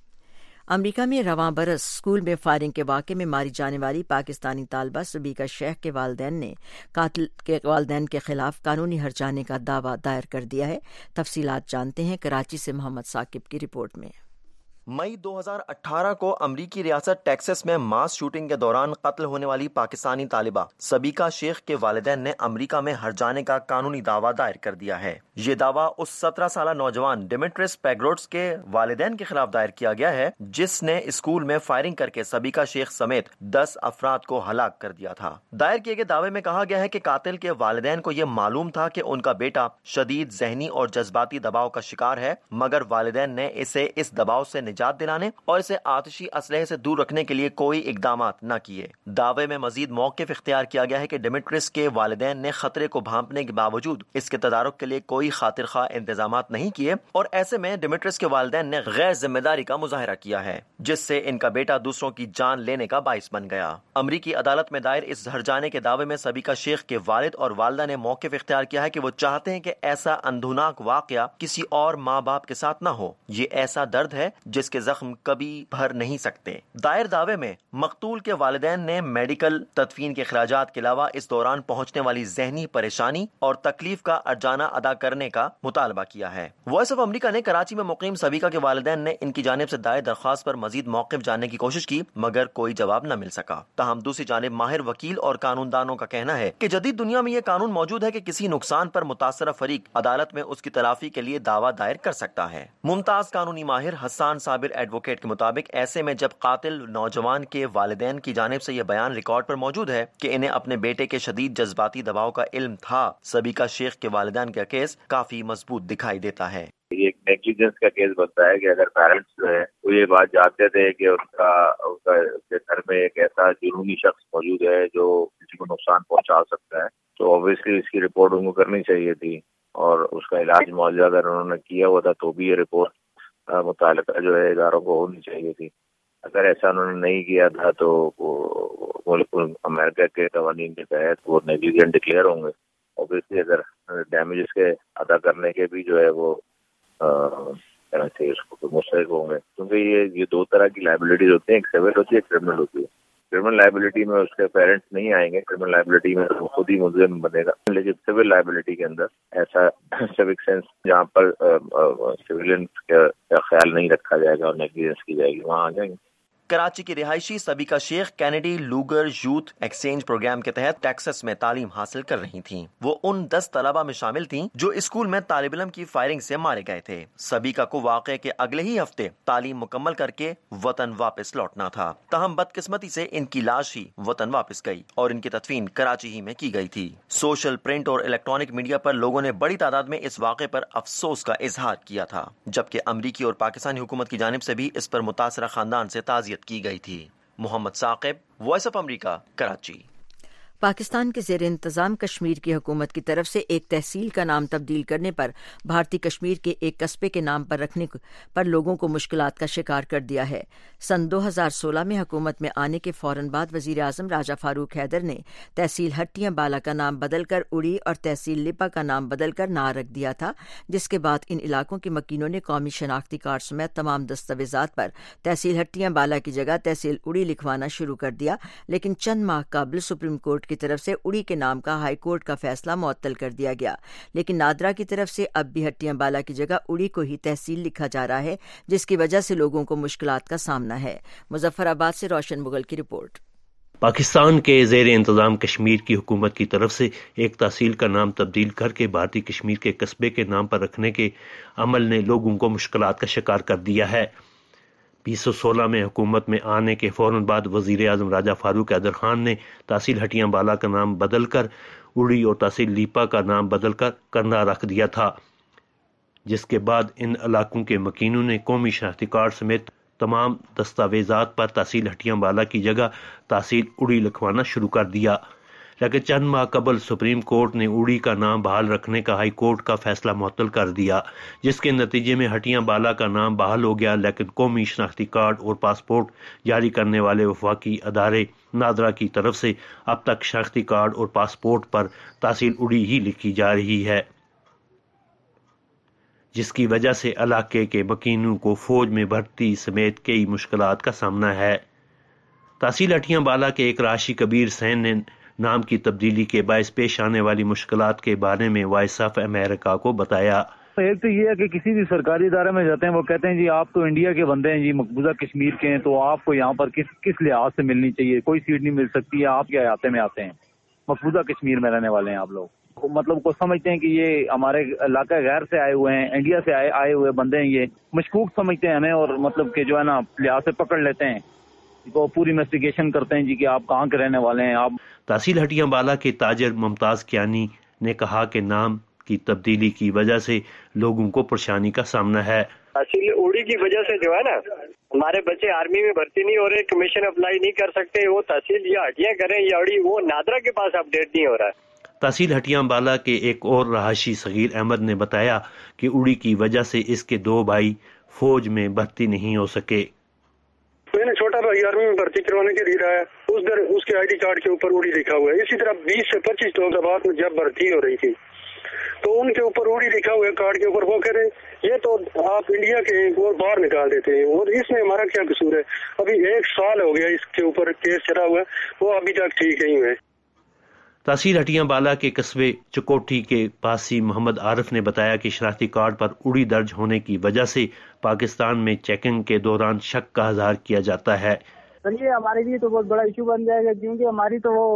امریکہ میں رواں برس اسکول میں فائرنگ کے واقعے میں ماری جانے والی پاکستانی طالبہ سبیکہ شیخ کے والدین نے قاتل کے والدین کے خلاف قانونی ہرجانے کا دعویٰ دائر کر دیا ہے۔ تفصیلات جانتے ہیں کراچی سے محمد ثاقب کی رپورٹ میں۔ مئی دو ہزار اٹھارہ کو امریکی ریاست ٹیکساس میں ماس شوٹنگ کے دوران قتل ہونے والی پاکستانی طالبہ سبیکہ شیخ کے والدین نے امریکہ میں ہرجانے کا قانونی دعویٰ دائر کر دیا ہے۔ یہ دعویٰ اس سترہ سالہ نوجوان ڈیمیٹرس پیگروٹس کے والدین کے خلاف دائر کیا گیا ہے، جس نے اسکول میں فائرنگ کر کے سبیکہ شیخ سمیت دس افراد کو ہلاک کر دیا تھا۔ دائر کیے گئے دعوے میں کہا گیا ہے کہ قاتل کے والدین کو یہ معلوم تھا کہ ان کا بیٹا شدید ذہنی اور جذباتی دباؤ کا شکار ہے، مگر والدین نے اسے اس دباؤ سے نجات دلانے اور اسے آتشی اسلحے سے دور رکھنے کے لیے کوئی اقدامات نہ کیے۔ دعوے میں مزید موقف اختیار کیا گیا ہے کہ ڈیمیٹرس کے والدین نے خطرے کو بھانپنے کے باوجود اس کے تدارک کے لیے کوئی خاطر خواہ انتظامات نہیں کیے، اور ایسے میں ڈیمیٹرس کے والدین نے غیر ذمہ داری کا مظاہرہ کیا ہے، جس سے ان کا بیٹا دوسروں کی جان لینے کا باعث بن گیا۔ امریکی عدالت میں دائر اس ہرجانے کے دعوے میں سبیکہ شیخ کے والد اور والدہ نے موقف اختیار کیا ہے کہ وہ چاہتے ہیں کہ ایسا اندھوناک واقعہ کسی اور ماں باپ کے ساتھ نہ ہو۔ یہ ایسا درد ہے جس کے زخم کبھی بھر نہیں سکتے۔ دائر دعوے میں مقتول کے والدین نے میڈیکل تدفین کے اخراجات کے علاوہ اس دوران پہنچنے والی ذہنی پریشانی اور تکلیف کا ارجانہ ادا کرنے کا مطالبہ کیا ہے۔ وائس آف امریکہ نے کراچی میں مقیم سبیکہ کے والدین نے ان کی جانب سے دائر درخواست پر مزید موقف جاننے کی کوشش کی، مگر کوئی جواب نہ مل سکا۔ تاہم دوسری جانب ماہر وکیل اور قانون دانوں کا کہنا ہے کہ جدید دنیا میں یہ قانون موجود ہے کہ کسی نقصان پر متاثرہ فریق عدالت میں اس کی تلافی کے لیے دعویٰ دائر کر سکتا ہے۔ ممتاز قانونی ماہر حسان صابر ایڈوکیٹ کے مطابق ایسے میں جب قاتل نوجوان کے والدین کی جانب سے یہ بیان ریکارڈ پر موجود ہے کہ انہیں اپنے بیٹے کے شدید جذباتی دباؤ کا علم تھا، سبیکہ شیخ کے والدین کا کیس کافی مضبوط دکھائی دیتا ہے۔ یہ ایک نیگلیجنس کا کیس بنتا ہے کہ اگر پیرنٹس جو ہے وہ یہ بات جانتے تھے کہ ان کا ان کا گھر میں ایک ایسا جنونی شخص موجود ہے جو کسی کو نقصان پہنچا سکتا ہے، تو اوبویسلی اس کی رپورٹ ان کو کرنی چاہیے تھی، اور اس کا علاج معالجہ اگر انہوں نے کیا ہوا تھا تو بھی یہ رپورٹ متعلقہ جو ہے اداروں کو ہونی چاہیے تھی۔ اگر ایسا انہوں نے نہیں کیا تھا تو ملک امریکہ کے قوانین کے تحت وہ نیگلیجنٹ ڈکلیئر ہوں گے۔ اوبیسلی اگر ڈیمیجز کے ادا کرنے کے بھی جو ہے وہ کہنا چاہیے اس کو مستحق ہوں گے، کیونکہ یہ یہ دو طرح کی لائبلٹیز ہوتی ہیں، ایک سول ہوتی ہے ایک کرمنل ہوتی ہے۔ کرمنل لائبلٹی میں اس کے پیرنٹس نہیں آئیں گے، کرمنل لائبلٹی میں وہ خود ہی ملزم بنے گا، لیکن سول لائبلٹی کے اندر ایسا سیوک سینس جہاں پر سویلین کا خیال نہیں رکھا جائے گا اور نیگلیجنس کی جائے گی، وہاں آ جائیں گے۔ کراچی کی رہائشی Sabika Sheikh Kennedy Lugar youth exchange programme کے تحت ٹیکساس میں تعلیم حاصل کر رہی تھیں۔ وہ ان دس طلبہ میں شامل تھیں جو اسکول میں طالب علم کی فائرنگ سے مارے گئے تھے۔ سبیکا کو واقعے کے اگلے ہی ہفتے تعلیم مکمل کر کے وطن واپس لوٹنا تھا، تاہم بدقسمتی سے ان کی لاش ہی وطن واپس گئی اور ان کی تدفین کراچی ہی میں کی گئی تھی۔ سوشل، پرنٹ اور الیکٹرانک میڈیا پر لوگوں نے بڑی تعداد میں اس واقعے پر افسوس کا اظہار کیا تھا، جبکہ امریکی اور پاکستانی حکومت کی جانب سے بھی اس پر متاثرہ خاندان سے تعزیت کی گئی تھی۔ Muhammad Saqib, voice of America, Karachi. Pakistan کے زیر انتظام کشمیر کی حکومت کی طرف سے ایک تحصیل کا نام تبدیل کرنے پر بھارتی کشمیر کے ایک قصبے کے نام پر رکھنے پر لوگوں کو مشکلات کا شکار کر دیا ہے۔ سن دو ہزار سولہ میں حکومت میں آنے کے فوراً بعد وزیر اعظم راجہ فاروق حیدر نے تحصیل ہٹیاں بالا کا نام بدل کر اڑی اور تحصیل لپا کا نام بدل کر نار رکھ دیا تھا، جس کے بعد ان علاقوں کے مکینوں نے قومی شناختی کارڈ سمیت تمام دستاویزات پر تحصیل ہٹیاں بالا کی جگہ تحصیل اڑی لکھوانا شروع کر دیا، لیکن چند ماہ قبل سپریم کورٹ کی طرف سے اڑی کے نام کا ہائی کورٹ کا فیصلہ معطل کر دیا گیا، لیکن نادرا کی طرف سے اب بھی ہٹیاں بالا کی جگہ اڑی کو ہی تحصیل لکھا جا رہا ہے، جس کی وجہ سے لوگوں کو مشکلات کا سامنا ہے۔ مظفر آباد سے روشن مغل کی رپورٹ۔ پاکستان کے زیر انتظام کشمیر کی حکومت کی طرف سے ایک تحصیل کا نام تبدیل کر کے بھارتی کشمیر کے قصبے کے نام پر رکھنے کے عمل نے لوگوں کو مشکلات کا شکار کر دیا ہے۔ بیس سو سولہ میں حکومت میں آنے کے فوراً بعد وزیر اعظم راجہ فاروق حیدر خان نے تحصیل ہٹیاں بالا کا نام بدل کر اڑی اور تحصیل لیپا کا نام بدل کر کرنا رکھ دیا تھا، جس کے بعد ان علاقوں کے مکینوں نے قومی شناختی کارڈ سمیت تمام دستاویزات پر تحصیل ہٹیاں بالا کی جگہ تحصیل اڑی لکھوانا شروع کر دیا، لیکن چند ماہ قبل سپریم کورٹ نے اڑی کا نام بحال رکھنے کا ہائی کورٹ کا فیصلہ معطل کر دیا، جس کے نتیجے میں ہٹیاں بالا کا نام بحال ہو گیا، لیکن قومی شناختی کارڈ اور پاسپورٹ جاری کرنے والے وفاقی ادارے نادرا کی طرف سے اب تک شناختی کارڈ اور پاسپورٹ پر تحصیل اڑی ہی لکھی جا رہی ہے، جس کی وجہ سے علاقے کے مکینوں کو فوج میں بھرتی سمیت کئی مشکلات کا سامنا ہے۔ تحصیل ہٹیاں بالا کے ایک راشی کبیر سین نے نام کی تبدیلی کے باعث پیش آنے والی مشکلات کے بارے میں وائس آف امریکہ کو بتایا۔ ایک تو یہ ہے کہ کسی بھی سرکاری ادارے میں جاتے ہیں وہ کہتے ہیں جی آپ تو انڈیا کے بندے ہیں، جی مقبوضہ کشمیر کے ہیں، تو آپ کو یہاں پر کس کس لحاظ سے ملنی چاہیے، کوئی سیٹ نہیں مل سکتی ہے، آپ کیا احاطے میں آتے ہیں، مقبوضہ کشمیر میں رہنے والے ہیں آپ لوگ، مطلب کو سمجھتے ہیں کہ یہ ہمارے علاقہ غیر سے آئے ہوئے ہیں، انڈیا سے آئے آئے ہوئے بندے ہیں، یہ مشکوک سمجھتے ہیں ہمیں، اور مطلب کہ جو ہے نا لحاظ سے پکڑ لیتے ہیں، تو پوری انویسٹیگیشن کرتے ہیں جی کہ آپ کہاں کے رہنے والے ہیں۔ آپ تحصیل ہٹیاں بالا کے تاجر ممتاز کیانی نے کہا کہ نام کی تبدیلی کی وجہ سے لوگوں کو پریشانی کا سامنا ہے۔ تحصیل اڑی کی وجہ سے جو ہے نا ہمارے بچے آرمی میں بھرتی نہیں ہو رہے، کمیشن اپلائی نہیں کر سکتے، وہ تحصیل یا ہٹیاں کریں یا اڑی، وہ نادرا کے پاس اپڈیٹ نہیں ہو رہا ہے۔ تحصیل ہٹیاں بالا کے ایک اور رہائشی صغیر احمد نے بتایا کہ اڑی کی وجہ سے اس کے دو بھائی فوج میں بھرتی نہیں ہو سکے۔ میں نے چھوٹا بھائی آرمی میں بھرتی کروانے کے لیے رہا، اس در اس کے آئی ڈی کارڈ کے اوپر اڑی لکھا ہوا ہے۔ اسی طرح بیس سے پچیس لوگ بعد میں جب بھرتی ہو رہی تھی تو ان کے اوپر اڑی لکھا ہوا ہے کارڈ کے اوپر، وہ کہہ رہے یہ تو آپ انڈیا کے وہ باہر نکال دیتے ہیں، اور اس میں ہمارا کیا قصور ہے؟ ابھی ایک سال ہو گیا اس کے اوپر کیس چلا ہوا ہے، وہ ابھی تک ٹھیک نہیں ہوئے۔ تحصیل ہٹیاں بالا کے قصبے چکوٹھی کے پاسی محمد عارف نے بتایا کہ شناختی کارڈ پر اڑی درج ہونے کی وجہ سے پاکستان میں چیکنگ کے دوران شک کا اظہار کیا جاتا ہے۔ سر یہ ہمارے لیے تو بہت بڑا ایشو بن جائے گا، کیونکہ ہماری تو وہ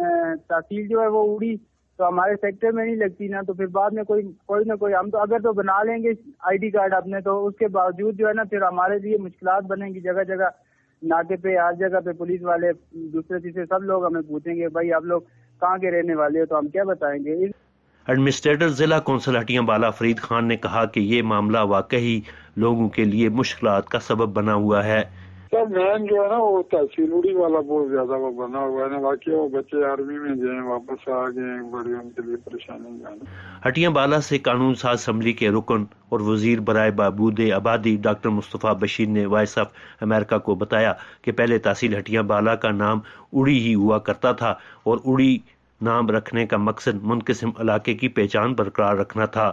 تحصیل جو ہے وہ اڑی تو ہمارے سیکٹر میں نہیں لگتی نا، تو پھر بعد میں کوئی کوئی نہ کوئی ہم تو اگر تو بنا لیں گے آئی ڈی کارڈ اپنے، تو اس کے باوجود جو ہے نا پھر ہمارے لیے مشکلات بنیں گی، جگہ جگہ ناکے پہ ہر جگہ پہ پولیس والے دوسرے تیسرے سب لوگ ہمیں پوچھیں گے بھائی آپ لوگ کہاں کے رہنے والے ہو، تو ہم کیا بتائیں گے۔ ایڈمنسٹریٹر ضلع کونسل ہٹیاں بالا فرید خان نے کہا کہ یہ معاملہ واقعی لوگوں کے لیے مشکلات کا سبب بنا ہوا ہے۔ سر مین جو ہے نا وہ تحصیل اڑی والا بہت زیادہ وہ بنا ہوا ہے نا، باقی وہ بچے آرمی میں جو ہیں واپس آ گئے، بڑی ان کے لیے پریشانی ہے۔ ہٹیاں بالا سے قانون ساز اسمبلی کے رکن اور وزیر برائے بہبود آبادی ڈاکٹر مصطفیٰ بشیر نے وائس آف امریکہ کو بتایا کہ پہلے تحصیل ہٹیاں بالا کا نام اڑی ہی ہوا کرتا تھا، اور اڑی نام رکھنے کا مقصد منقسم علاقے کی پہچان برقرار رکھنا تھا،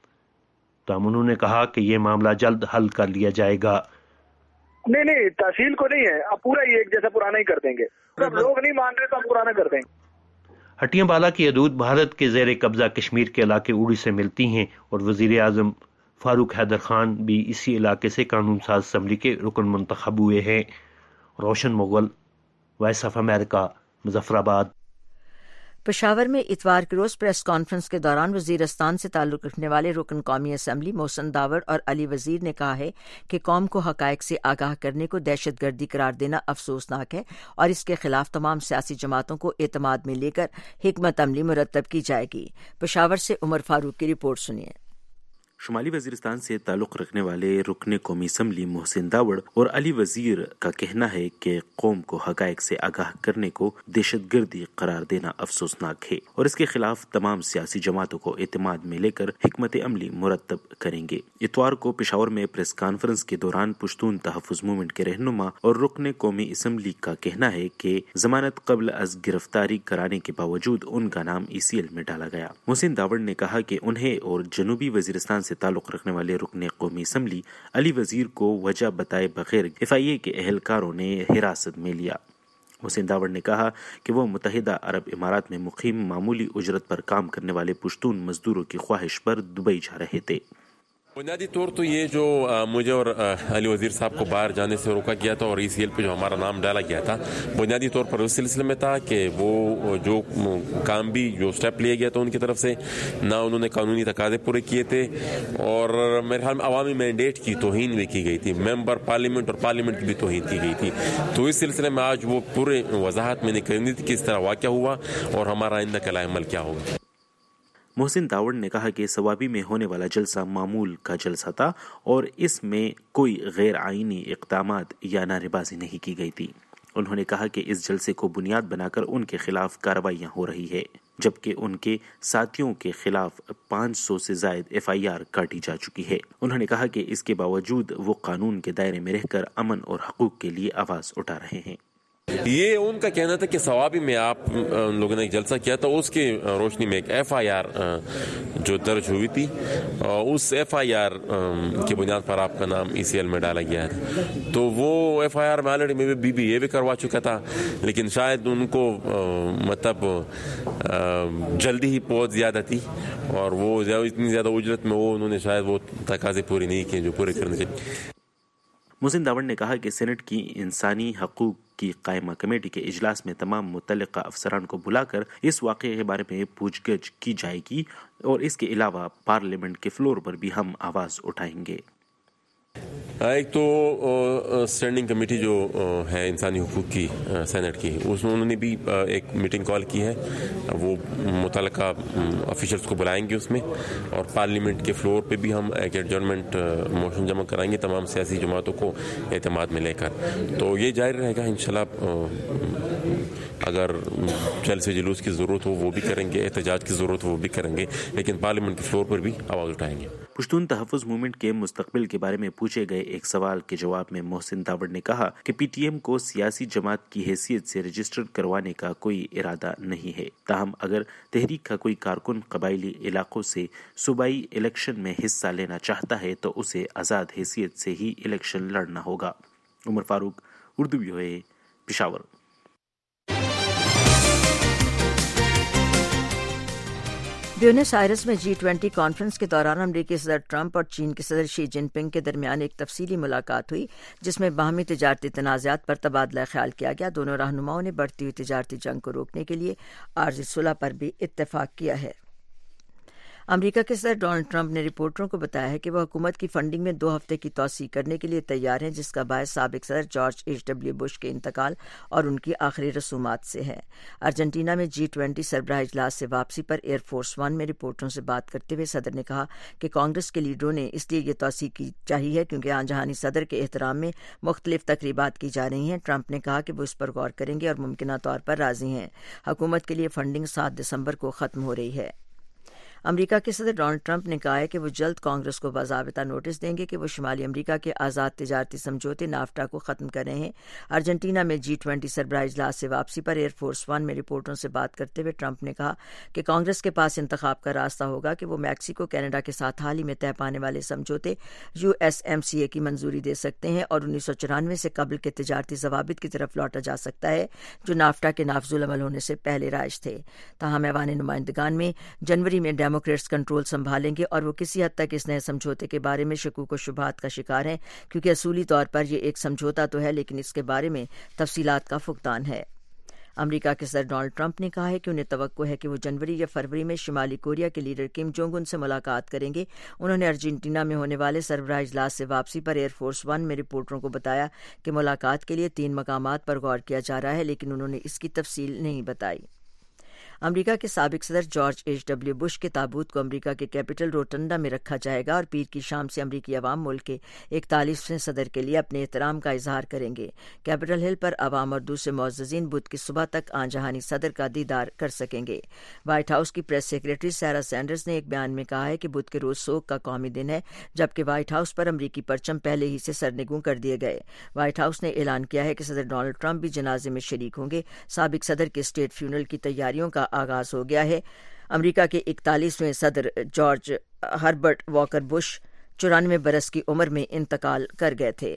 تاہم انہوں نے کہا کہ یہ معاملہ جلد حل کر لیا جائے گا۔ نہیں نہیں تحصیل کو نہیں ہے، اب پورا ہی ایک جیسا پرانا ہی کر دیں گے، سب لوگ نہیں مان رہے تو ہم پرانا کر دیں گے۔ ہٹیاں بالا کی حدود بھارت کے زیر قبضہ کشمیر کے علاقے اڑی سے ملتی ہیں، اور وزیر اعظم فاروق حیدر خان بھی اسی علاقے سے قانون ساز اسمبلی کے رکن منتخب ہوئے ہیں۔ Roshan Mughal, voice of America, Muzaffarabad. Peshawar میں اتوار کے روز پریس کانفرنس کے دوران وزیرستان سے تعلق رکھنے والے رکن قومی اسمبلی محسن داوڑ اور علی وزیر نے کہا ہے کہ قوم کو حقائق سے آگاہ کرنے کو دہشت گردی قرار دینا افسوسناک ہے اور اس کے خلاف تمام سیاسی جماعتوں کو اعتماد میں لے کر حکمت عملی مرتب کی جائے گی۔ پشاور سے عمر فاروق کی رپورٹ سنیے۔ شمالی وزیرستان سے تعلق رکھنے والے رکن قومی اسمبلی محسن داوڑ اور علی وزیر کا کہنا ہے کہ قوم کو حقائق سے آگاہ کرنے کو دہشت گردی قرار دینا افسوسناک ہے اور اس کے خلاف تمام سیاسی جماعتوں کو اعتماد میں لے کر حکمت عملی مرتب کریں گے۔ اتوار کو پشاور میں پریس کانفرنس کے دوران پشتون تحفظ موومنٹ کے رہنما اور رکن قومی اسمبلی کا کہنا ہے کہ ضمانت قبل از گرفتاری کرانے کے باوجود ان کا نام ای سی ایل میں ڈالا گیا۔ محسن داوڑ نے کہا کہ انہیں اور جنوبی وزیرستان سے تعلق رکھنے والے رکن قومی اسمبلی علی وزیر کو وجہ بتائے بغیر ایف آئی اے کے اہلکاروں نے حراست میں لیا۔ محسن داوڑ نے کہا کہ وہ متحدہ عرب امارات میں مقیم معمولی اجرت پر کام کرنے والے پشتون مزدوروں کی خواہش پر دبئی جا رہے تھے۔ بنیادی طور تو یہ جو مجھے اور علی وزیر صاحب کو باہر جانے سے روکا گیا تھا اور ای سی ایل پہ جو ہمارا نام ڈالا گیا تھا، بنیادی طور پر اس سلسلے میں تھا کہ وہ جو کام بھی جو سٹیپ لیا گیا تھا ان کی طرف سے نہ انہوں نے قانونی تقاضے پورے کیے تھے اور میرے خیال میں عوامی مینڈیٹ کی توہین بھی کی گئی تھی، ممبر پارلیمنٹ اور پارلیمنٹ کی بھی توہین کی گئی تھی۔ تو اس سلسلے میں آج وہ پورے وضاحت میں نے کرنی تھی کہ اس طرح واقعہ ہوا اور ہمارا آئندہ کا عمل کیا ہوگا۔ محسن داوڑ نے کہا کہ ثوابی میں ہونے والا جلسہ معمول کا جلسہ تھا اور اس میں کوئی غیر آئینی اقدامات یا نعرے بازی نہیں کی گئی تھی۔ انہوں نے کہا کہ اس جلسے کو بنیاد بنا کر ان کے خلاف کارروائیاں ہو رہی ہے، جبکہ ان کے ساتھیوں کے خلاف پانچ سو سے زائد ایف آئی آر کاٹی جا چکی ہے۔ انہوں نے کہا کہ اس کے باوجود وہ قانون کے دائرے میں رہ کر امن اور حقوق کے لیے آواز اٹھا رہے ہیں۔ یہ ان کا کہنا تھا کہ ثوابی میں آپ ان لوگوں نے ایک جلسہ کیا تھا، اس کی روشنی میں ایک ایف آئی آر جو درج ہوئی تھی، اس ایف آئی آر کی بنیاد پر آپ کا نام ای سی ایل میں ڈالا گیا تھا۔ تو وہ ایف آئی آر میں آلریڈی میں بی بی یہ بھی کروا چکا تھا، لیکن شاید ان کو مطلب جلدی ہی بہت زیادہ تھی اور وہ اتنی زیادہ اجرت میں وہ انہوں نے شاید وہ تقاضے پورے نہیں کیے جو پورے کرنے چاہیے۔ محسن داوڑ نے کہا کہ سینٹ کی انسانی حقوق کی قائمہ کمیٹی کے اجلاس میں تمام متعلقہ افسران کو بلا کر اس واقعے کے بارے میں پوچھ گچھ کی جائے گی اور اس کے علاوہ پارلیمنٹ کے فلور پر بھی ہم آواز اٹھائیں گے۔ ایک تو اسٹینڈنگ کمیٹی جو ہے انسانی حقوق کی سینٹ کی، اس میں انہوں نے بھی ایک میٹنگ کال کی ہے، وہ متعلقہ آفیشلس کو بلائیں گے اس میں، اور پارلیمنٹ کے فلور پہ بھی ہم ایک ایڈجرنمنٹ موشن جمع کرائیں گے تمام سیاسی جماعتوں کو اعتماد میں لے کر۔ تو یہ جاری رہے گا انشاءاللہ، اگر جلسے جلوس کی ضرورت ہو وہ بھی کریں گے، احتجاج کی ضرورت ہو وہ بھی کریں گے، لیکن پارلیمنٹ کے فلور پر بھی آواز اٹھائیں گے۔ پشتون تحفظ موومنٹ کے مستقبل کے بارے میں پوچھے گئے ایک سوال کے جواب میں محسن داوڑ نے کہا کہ پی ٹی ایم کو سیاسی جماعت کی حیثیت سے رجسٹر کروانے کا کوئی ارادہ نہیں ہے، تاہم اگر تحریک کا کوئی کارکن قبائلی علاقوں سے صوبائی الیکشن میں حصہ لینا چاہتا ہے تو اسے آزاد حیثیت سے ہی الیکشن لڑنا ہوگا۔ Umar Farooq, Urdu V O A, Peshawar. Buenos Aires میں جی ٹوینٹی کانفرنس کے دوران امریکی صدر ٹرمپ اور چین کے صدر شی جن پنگ کے درمیان ایک تفصیلی ملاقات ہوئی جس میں باہمی تجارتی تنازعات پر تبادلہ خیال کیا گیا۔ دونوں رہنماؤں نے بڑھتی ہوئی تجارتی جنگ کو روکنے کے لیے عارضی صلح پر بھی اتفاق کیا ہے۔ امریکا کے صدر ڈونلڈ ٹرمپ نے رپورٹروں کو بتایا ہے کہ وہ حکومت کی فنڈنگ میں دو ہفتے کی توسیع کرنے کے لیے تیار ہیں، جس کا باعث سابق صدر جارج ایچ ڈبلیو بش کے انتقال اور ان کی آخری رسومات سے ہے۔ ارجنٹینا میں جی ٹوینٹی سربراہ اجلاس سے واپسی پر ایئر فورس ون میں رپورٹروں سے بات کرتے ہوئے صدر نے کہا کہ کانگریس کے لیڈروں نے اس لیے یہ توسیع کی چاہی ہے کیونکہ آن جہانی صدر کے احترام میں مختلف تقریبات کی جا رہی ہیں۔ ٹرمپ نے کہا کہ وہ اس پر غور کریں گے اور ممکنہ طور پر راضی ہیں۔ حکومت کے لیے فنڈنگ سات دسمبر کو ختم ہو رہی ہے۔ امریکہ کے صدر ڈونلڈ ٹرمپ نے کہا ہے کہ وہ جلد کانگریس کو باضابطہ نوٹس دیں گے کہ وہ شمالی امریکہ کے آزاد تجارتی سمجھوتے نافٹا کو ختم کر رہے ہیں۔ ارجنٹینا میں جی ٹوینٹی سربراہ اجلاس سے واپسی پر ایئر فورس ون میں رپورٹروں سے بات کرتے ہوئے ٹرمپ نے کہا کہ کانگریس کے پاس انتخاب کا راستہ ہوگا کہ وہ میکسیکو کینیڈا کے ساتھ حال ہی میں طے پانے والے سمجھوتے U S M C A کی منظوری دے سکتے ہیں اور انیس سو چورانوے سے قبل کے تجارتی ضوابط کی طرف لوٹا جا سکتا ہے جو نافٹا کے نافذ العمل ہونے سے پہلے رائج تھے۔ تاہم ایوان نمائندگان میں جنوری میں ڈیمو ڈیموکریٹس کنٹرول سنبھالیں گے اور وہ کسی حد تک اس نئے سمجھوتے کے بارے میں شکوک و شبہات کا شکار ہیں، کیونکہ اصولی طور پر یہ ایک سمجھوتا تو ہے لیکن اس کے بارے میں تفصیلات کا فقدان ہے۔ امریکہ کے صدر ڈونلڈ ٹرمپ نے کہا ہے کہ انہیں توقع ہے کہ وہ جنوری یا فروری میں شمالی کوریا کے لیڈر کم جونگ ان سے ملاقات کریں گے۔ انہوں نے ارجنٹینا میں ہونے والے سربراہ اجلاس سے واپسی پر ایئر فورس ون میں رپورٹروں کو بتایا کہ ملاقات کے لیے تین مقامات پر غور کیا جا رہا ہے، لیکن انہوں نے اس کی تفصیل نہیں بتائی۔ امریکہ کے سابق صدر جارج ایچ ڈبلیو بش کے تابوت کو امریکہ کے کیپٹل روٹنڈا میں رکھا جائے گا اور پیر کی شام سے امریکی عوام ملک کے اکتالیسویں صدر کے لیے اپنے احترام کا اظہار کریں گے۔ کیپٹل ہل پر عوام اور دوسرے معززین بدھ کی صبح تک آن جہانی صدر کا دیدار کر سکیں گے۔ وائٹ ہاؤس کی پریس سیکریٹری سیرا سینڈرز نے ایک بیان میں کہا ہے کہ بدھ کے روز سوگ کا قومی دن ہے، جبکہ وائٹ ہاؤس پر امریکی پرچم پہلے ہی سے سرنگوں کر دیے گئے۔ وائٹ ہاؤس نے اعلان کیا ہے کہ صدر ڈونلڈ ٹرمپ بھی جنازے میں شریک ہوں گے۔ سابق صدر کے اسٹیٹ فیونرل کی تیاریوں کا آغاز ہو گیا ہے۔ امریکہ کے اکتالیسویں صدر جارج ہربرٹ واکر بش چورانوے برس کی عمر میں انتقال کر گئے تھے۔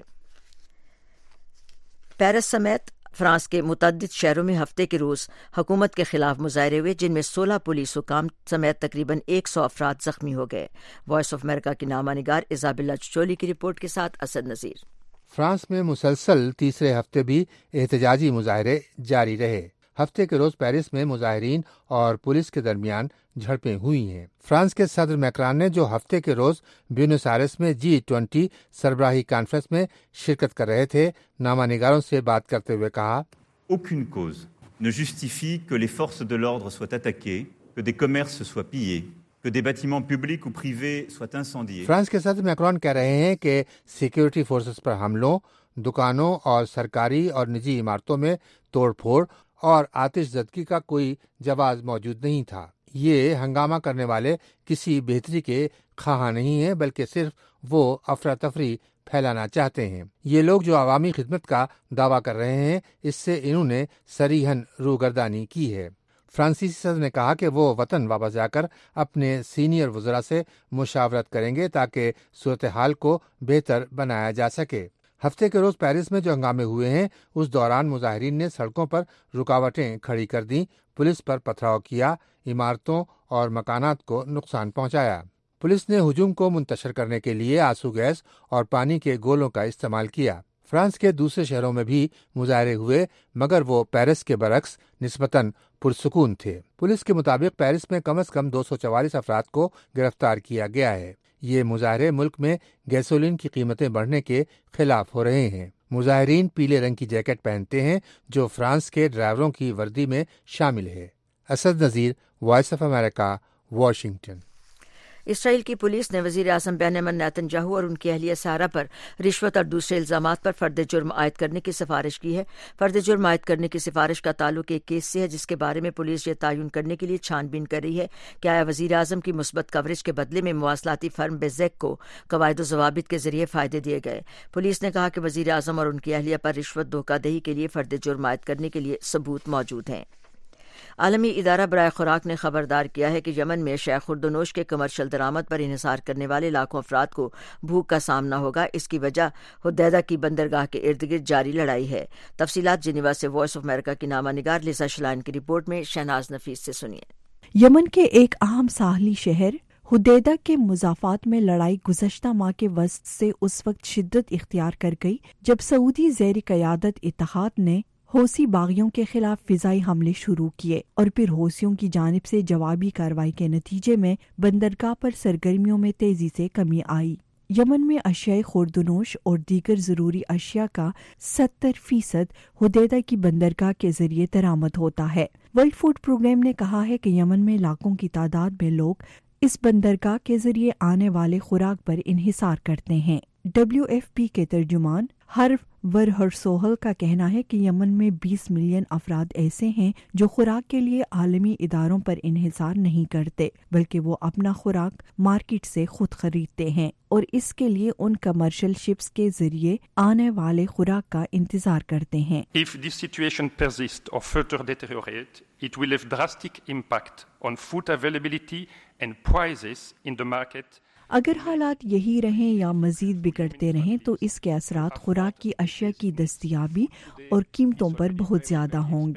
پیرس سمیت فرانس کے متعدد شہروں میں ہفتے کے روز حکومت کے خلاف مظاہرے ہوئے، جن میں سولہ پولیس حکام سمیت تقریباً ایک سو افراد زخمی ہو گئے۔ وائس آف امریکہ کی نامہ نگار ایزابیلا چچولی کی رپورٹ کے ساتھ اسد نذیر۔ فرانس میں مسلسل تیسرے ہفتے بھی احتجاجی مظاہرے جاری رہے۔ ہفتے کے روز پیرس میں مظاہرین اور پولیس کے درمیان جھڑپیں ہوئی ہیں۔ فرانس کے صدر میکران نے جو ہفتے کے روز بیونس آئرس میں جی ٹوینٹی سربراہی کانفرنس میں شرکت کر رہے تھے، نامہ نگاروں سے بات کرتے ہوئے کہا، Aucune cause ne justifie que les forces de l'ordre soient attaquées, que des commerces soient pillés, que des bâtiments publics ou privés soient incendiés. France کے صدر میکران کہہ رہے ہیں کہ سیکیورٹی فورسز پر حملوں، دکانوں اور سرکاری اور نجی عمارتوں میں توڑ پھوڑ اور آتش زدگی کا کوئی جواز موجود نہیں تھا۔ یہ ہنگامہ کرنے والے کسی بہتری کے خواہاں نہیں ہیں، بلکہ صرف وہ افراتفری پھیلانا چاہتے ہیں۔ یہ لوگ جو عوامی خدمت کا دعویٰ کر رہے ہیں، اس سے انہوں نے صریحاً روگردانی کی ہے۔ فرانسیسی صدر نے کہا کہ وہ وطن واپس جا کر اپنے سینئر وزراء سے مشاورت کریں گے تاکہ صورتحال کو بہتر بنایا جا سکے۔ ہفتے کے روز پیرس میں جو ہنگامے ہوئے ہیں، اس دوران مظاہرین نے سڑکوں پر رکاوٹیں کھڑی کر دیں، پولیس پر پتھراؤ کیا، عمارتوں اور مکانات کو نقصان پہنچایا۔ پولیس نے ہجوم کو منتشر کرنے کے لیے آنسو گیس اور پانی کے گولوں کا استعمال کیا۔ فرانس کے دوسرے شہروں میں بھی مظاہرے ہوئے، مگر وہ پیرس کے برعکس نسبتاً پرسکون تھے۔ پولیس کے مطابق پیرس میں کم از کم دو سو چوالیس افراد کو گرفتار کیا گیا ہے۔ یہ مظاہرے ملک میں گیسولین کی قیمتیں بڑھنے کے خلاف ہو رہے ہیں۔ مظاہرین پیلے رنگ کی جیکٹ پہنتے ہیں جو فرانس کے ڈرائیوروں کی وردی میں شامل ہے۔ Asad Nazir, voice of America, Washington. Israel کی پولیس نے وزیر اعظم بنیامین نیتن یاہو اور ان کی اہلیہ سارہ پر رشوت اور دوسرے الزامات پر فرد جرم عائد کرنے کی سفارش کی ہے۔ فرد جرم عائد کرنے کی سفارش کا تعلق ایک کیس سے ہے جس کے بارے میں پولیس یہ تعین کرنے کے لیے چھان بین کر رہی ہے کہ آیا وزیر اعظم کی مثبت کوریج کے بدلے میں مواصلاتی فرم بیزیک کو قواعد و ضوابط کے ذریعے فائدے دیے گئے۔ پولیس نے کہا کہ وزیر اعظم اور ان کی اہلیہ پر رشوت دھوکہ دہی کے لیے فرد جرم عائد کرنے کے لیے ثبوت موجود ہیں۔ عالمی ادارہ برائے خوراک نے خبردار کیا ہے کہ یمن میں اشیاء خورد و نوش کے کمرشل درآمد پر انحصار کرنے والے لاکھوں افراد کو بھوک کا سامنا ہوگا۔ اس کی وجہ حدیدہ کی بندرگاہ کے ارد گرد جاری لڑائی ہے۔ تفصیلات جنیوا سے وائس آف امریکہ کی نامہ نگار لیزا شلائن کی رپورٹ میں شہناز نفیس سے سنیے۔ یمن کے ایک اہم ساحلی شہر حدیدہ کے مضافات میں لڑائی گزشتہ ماہ کے وسط سے اس وقت شدت اختیار کر گئی جب سعودی زیر قیادت اتحاد نے حوثی باغیوں کے خلاف فضائی حملے شروع کیے اور پھر حوثیوں کی جانب سے جوابی کارروائی کے نتیجے میں بندرگاہ پر سرگرمیوں میں تیزی سے کمی آئی۔ یمن میں اشیاء خوردنوش اور دیگر ضروری اشیاء کا ستر فیصد حدیدہ کی بندرگاہ کے ذریعے درآمد ہوتا ہے۔ ورلڈ فوڈ پروگرام نے کہا ہے کہ یمن میں لاکھوں کی تعداد میں لوگ اس بندرگاہ کے ذریعے آنے والے خوراک پر انحصار کرتے ہیں۔ ڈبلیو ایف پی کے ترجمان ہرو ورہرسوہل کا کہنا ہے کہ یمن میں بیس ملین افراد ایسے ہیں جو خوراک کے لیے عالمی اداروں پر انحصار نہیں کرتے بلکہ وہ اپنا خوراک مارکیٹ سے خود خریدتے ہیں اور اس کے لیے ان کمرشل شپس کے ذریعے آنے والے خوراک کا انتظار کرتے ہیں۔ If this situation persists or further deteriorates, it will have drastic impact on food availability and prices in the market. اگر حالات یہی رہیں یا مزید بگڑتے رہیں تو اس کے اثرات خوراک کی اشیاء کی دستیابی اور قیمتوں پر بہت زیادہ ہوں گے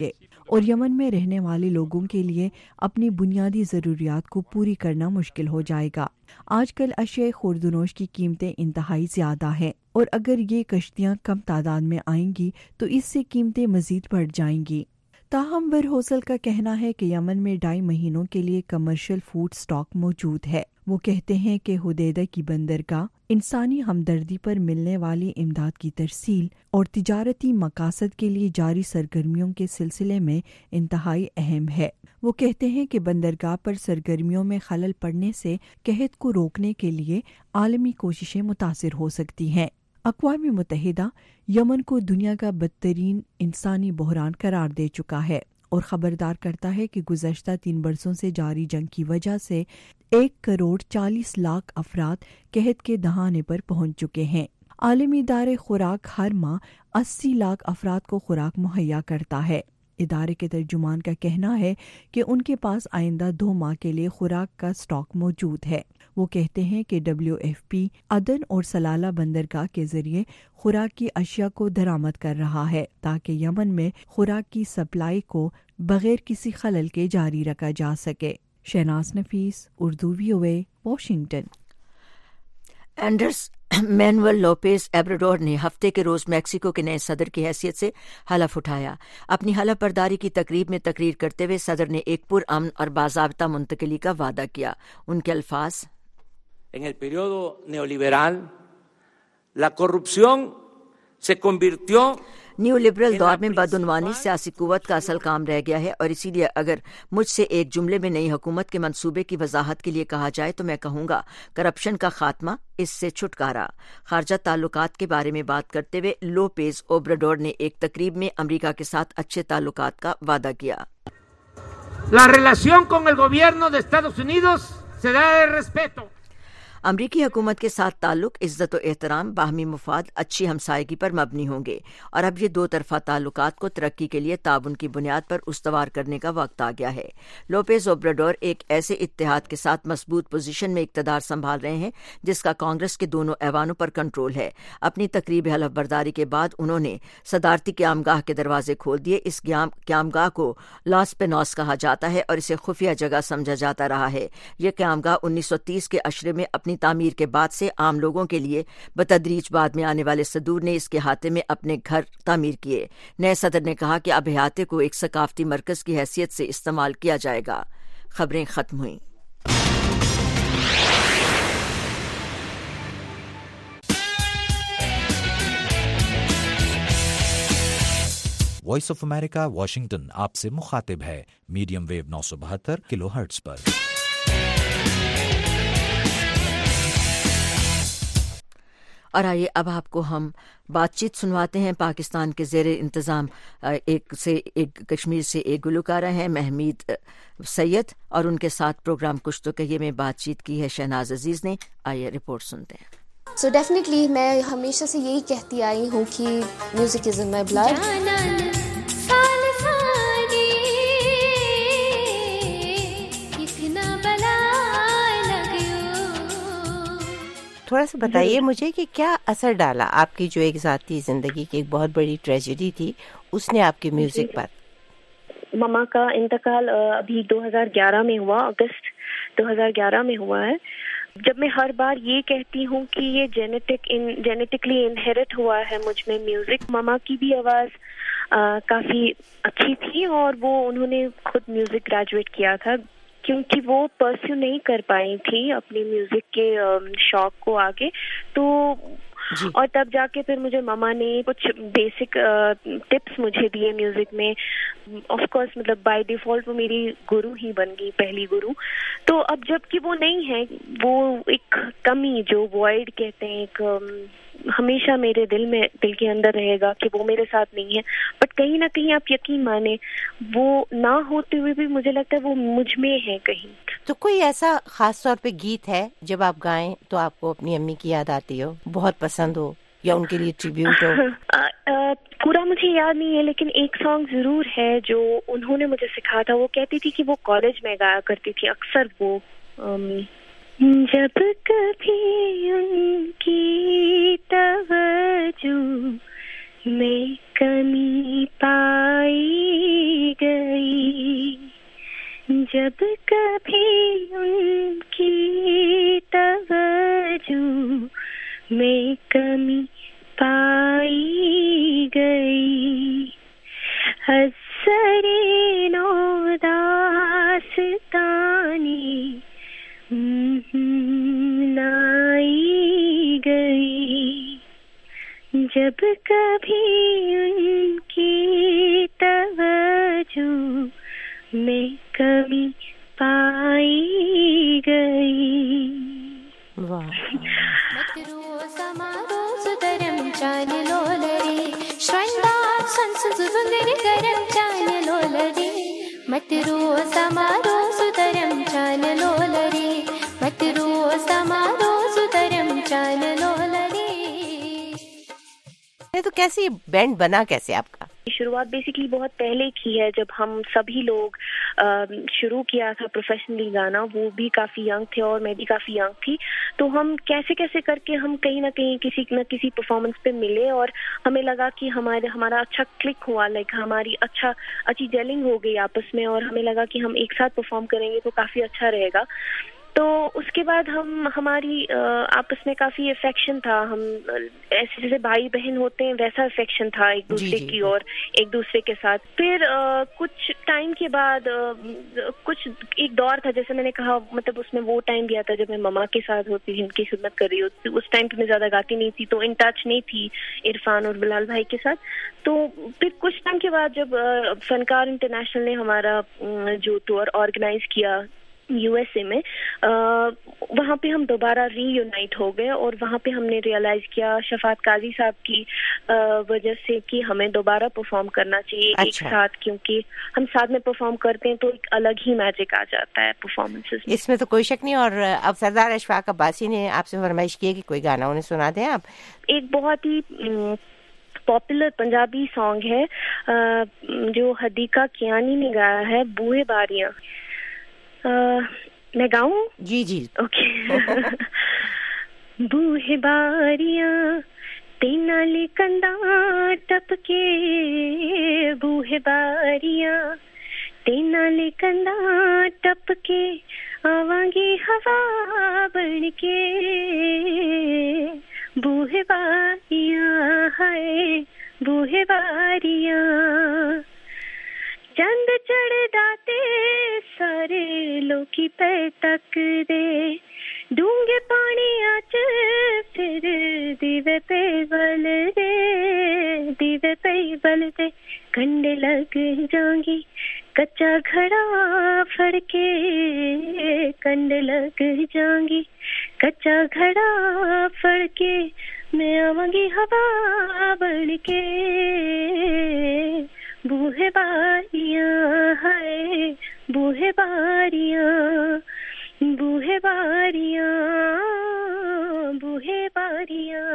اور یمن میں رہنے والے لوگوں کے لیے اپنی بنیادی ضروریات کو پوری کرنا مشکل ہو جائے گا۔ آج کل اشیاء خوردنوش کی قیمتیں انتہائی زیادہ ہیں اور اگر یہ کشتیاں کم تعداد میں آئیں گی تو اس سے قیمتیں مزید بڑھ جائیں گی۔ تاہم ورہوسل کا کہنا ہے کہ یمن میں ڈھائی مہینوں کے لیے کمرشل فوڈ سٹاک موجود ہے۔ وہ کہتے ہیں کہ حدیدہ کی بندرگاہ انسانی ہمدردی پر ملنے والی امداد کی ترسیل اور تجارتی مقاصد کے لیے جاری سرگرمیوں کے سلسلے میں انتہائی اہم ہے۔ وہ کہتے ہیں کہ بندرگاہ پر سرگرمیوں میں خلل پڑنے سے قحط کو روکنے کے لیے عالمی کوششیں متاثر ہو سکتی ہیں۔ اقوام متحدہ یمن کو دنیا کا بدترین انسانی بحران قرار دے چکا ہے اور خبردار کرتا ہے کہ گزشتہ تین برسوں سے جاری جنگ کی وجہ سے ایک کروڑ چالیس لاکھ افراد قحط کے دہانے پر پہنچ چکے ہیں۔ عالمی ادارے خوراک ہر ماہ اسی لاکھ افراد کو خوراک مہیا کرتا ہے۔ ادارے کے ترجمان کا کہنا ہے کہ ان کے پاس آئندہ دو ماہ کے لیے خوراک کا سٹاک موجود ہے۔ وہ کہتے ہیں کہ ڈبلیو ایف پی عدن اور سلالہ بندرگاہ کے ذریعے خوراک کی اشیاء کو درآمد کر رہا ہے تاکہ یمن میں خوراک کی سپلائی کو بغیر کسی خلل کے جاری رکھا جا سکے۔ Shahnaz Nafees, Urdu V O A, Washington. Andres Manuel Lopez Obrador نے ہفتے کے روز میکسیکو کے نئے صدر کی حیثیت سے حلف اٹھایا۔ اپنی حلف برداری کی تقریب میں تقریر کرتے ہوئے صدر نے ایک پرامن اور باضابطہ منتقلی کا وعدہ کیا۔ ان کے الفاظ: En el periodo neoliberal, la corrupción se convirtió neo liberal دور میں بدعنوانی سیاسی قوت کا اصل کام رہ گیا ہے، اور اسی لیے اگر مجھ سے ایک جملے میں نئی حکومت کے منصوبے کی وضاحت کے لیے کہا جائے تو میں کہوں گا کرپشن کا خاتمہ، اس سے چھٹکارا۔ خارجہ تعلقات کے بارے میں بات کرتے ہوئے لوپیز اوبراڈور نے ایک تقریب میں امریکہ کے ساتھ اچھے تعلقات کا وعدہ کیا۔ La relación con el gobierno de Estados Unidos será de respeto. امریکی حکومت کے ساتھ تعلق عزت و احترام، باہمی مفاد، اچھی ہمسائیگی پر مبنی ہوں گے، اور اب یہ دو طرفہ تعلقات کو ترقی کے لیے تعاون کی بنیاد پر استوار کرنے کا وقت آ گیا ہے۔ لوپیز اوبراڈور ایک ایسے اتحاد کے ساتھ مضبوط پوزیشن میں اقتدار سنبھال رہے ہیں جس کا کانگریس کے دونوں ایوانوں پر کنٹرول ہے۔ اپنی تقریب حلف برداری کے بعد انہوں نے صدارتی قیامگاہ کے دروازے کھول دیے۔ اس قیامگاہ کو لاس پینوس کہا جاتا ہے اور اسے خفیہ جگہ سمجھا جاتا رہا ہے۔ یہ قیامگاہ انیس سو تیس کے عشرے میں اپنی تعمیر کے بعد سے عام لوگوں کے لیے بتدریج بعد میں آنے والے صدور نے اس کے احاطے میں اپنے گھر تعمیر کیے۔ نئے صدر نے کہا کہ اب احاطے کو ایک ثقافتی مرکز کی حیثیت سے استعمال کیا جائے گا۔ خبریں ختم ہوئیں۔ وائس آف امریکہ واشنگٹن آپ سے مخاطب ہے میڈیم ویو نو سو بہتر کلو ہرٹز پر۔ اور آئیے اب آپ کو ہم بات چیت سنواتے ہیں پاکستان کے زیر انتظام ایک سے ایک کشمیر سے ایک گلوکارہ ہیں محمید سید، اور ان کے ساتھ پروگرام کچھ تو کہیے میں بات چیت کی ہے شہناز عزیز نے۔ آئیے رپورٹ سنتے ہیں۔ سو ڈیفینیٹلی میں ہمیشہ سے یہی کہتی آئی ہوں کہ music is in my blood. تھوڑا سا بتائیے مجھے کہ کیا اثر ڈالا آپ کی جو ایک ذاتی زندگی کی ایک بہت بڑی ٹریجڈی تھی اس نے آپ کے میوزک پر؟ ماما کا انتقال ابھی دو ہزار گیارہ میں ہوا، اگست دو ہزار گیارہ میں ہوا ہے۔ جب میں ہر بار یہ کہتی ہوں کہ یہ جینیٹک جینیٹکلی انہیریٹ ہوا ہے مجھ میں میوزک۔ ماما کی بھی آواز آ, کافی اچھی تھی اور وہ انہوں نے خود میوزک گریجویٹ کیا تھا، کیونکہ وہ پرسیو نہیں کر پائی تھی اپنی میوزک کے شوق کو آگے، تو جی. اور تب جا کے پھر مجھے ماما نے کچھ بیسک ٹپس مجھے دیے میوزک میں۔ آف کورس مطلب بائی ڈیفالٹ وہ میری گرو ہی بن گئی، پہلی گرو۔ تو اب جب کہ وہ نہیں ہے، وہ ایک کمی جو وائڈ کہتے ہیں، ایک ہمیشہ میرے دل میں دل کے اندر رہے گا کہ وہ میرے ساتھ نہیں ہے، بٹ کہیں نہ کہیں آپ یقین مانیں وہ نہ ہوتے ہوئے بھی مجھے لگتا ہے وہ مجھ میں ہے کہیں۔ تو کوئی ایسا خاص طور پہ گیت ہے جب آپ گائیں تو آپ کو اپنی امی کی یاد آتی ہو، بہت پسند ہو یا ان کے لیے ٹریبیوٹ ہو؟ پورا مجھے یاد نہیں ہے، لیکن ایک سانگ ضرور ہے جو انہوں نے مجھے سکھا تھا۔ وہ کہتی تھی کہ وہ کالج میں گایا کرتی تھی اکثر وہ، جب کبھی ان کی توجہ میں کمی پائی گئی कमी पाई गई, हसरे नो दास्तानी लाई गई, जब कभी उनकी तवज्जो में कमी पाई गई. वाह. मत रो समारो सुतरम चान लोलरे, मत रो समारो सुतरम चान लोलरे. तो कैसे बैंड बना कैसे आपका? शुरुआत बेसिकली बहुत पहले की है, जब हम सभी लोग शुरू किया था प्रोफेशनली गाना. वो भी काफ़ी यंग थे और मैं भी काफ़ी यंग थी. तो हम कैसे कैसे करके हम कहीं ना कहीं किसी न किसी परफॉर्मेंस पे मिले और हमें लगा कि हमारे हमारा अच्छा क्लिक हुआ, लाइक हमारी अच्छा अच्छी जेलिंग हो गई आपस में, और हमें लगा कि हम एक साथ परफॉर्म करेंगे तो काफ़ी अच्छा रहेगा. तो उसके बाद हम हमारी आपस में काफ़ी अफेक्शन था. हम ऐसे जैसे भाई बहन होते हैं वैसा अफेक्शन था एक दूसरे की और एक दूसरे के साथ. फिर आ, कुछ टाइम के बाद आ, कुछ एक दौर था, जैसे मैंने कहा, मतलब उसमें वो टाइम भी आता जब मैं ममा के साथ होती थी, उनकी खिदमत कर रही होती. उस टाइम पे मैं ज़्यादा गाती नहीं थी, तो इन टच नहीं थी इरफान और बिलाल भाई के साथ. तो फिर कुछ टाइम के बाद जब फनकार इंटरनेशनल ने हमारा जो टूर ऑर्गेनाइज किया यूएसए में, आ, वहाँ पे हम दोबारा रीयूनाइट हो गए और वहाँ पे हमने रियलाइज किया शफात काजी साहब की वजह से कि हमें दोबारा परफॉर्म करना चाहिए. अच्छा. एक साथ, क्योंकि हम साथ में परफॉर्म करते हैं तो एक अलग ही मैजिक आ जाता है परफॉर्मेंसेस में. इसमें तो कोई शक नहीं. और अब सरदार अशफाक अब्बासी ने आपसे फरमाइश की है कि कोई गाना उन्हें सुना दें आप. एक बहुत ही पॉपुलर पंजाबी सॉन्ग है जो हदीका कियानी ने गाया है, बूहे बारियां. Uh, मैं गाऊं? जी जी. ओके. बूहे बारियां ते नाले कंधा टपके, बूहे बारियां ते नाले कंधा टपके, आवांगी हवा बनके, बूहे बारियां हाय बूहे बारियां. चंद चढ़दा ते सारे लोकी पे तक दे, डूंगे पानी आच फिर दीवे पे बल दे, दीवे पे बल दे, कंडे लग जाऊंगी कच्चा घड़ा फड़के, कंडे लग जाऊंगी कच्चा घड़ा फड़के, मैं आवांगी हवा बनके, बूहे बारियां हाय बूहे बारियां, बूहे बारियां बूहे बारियां.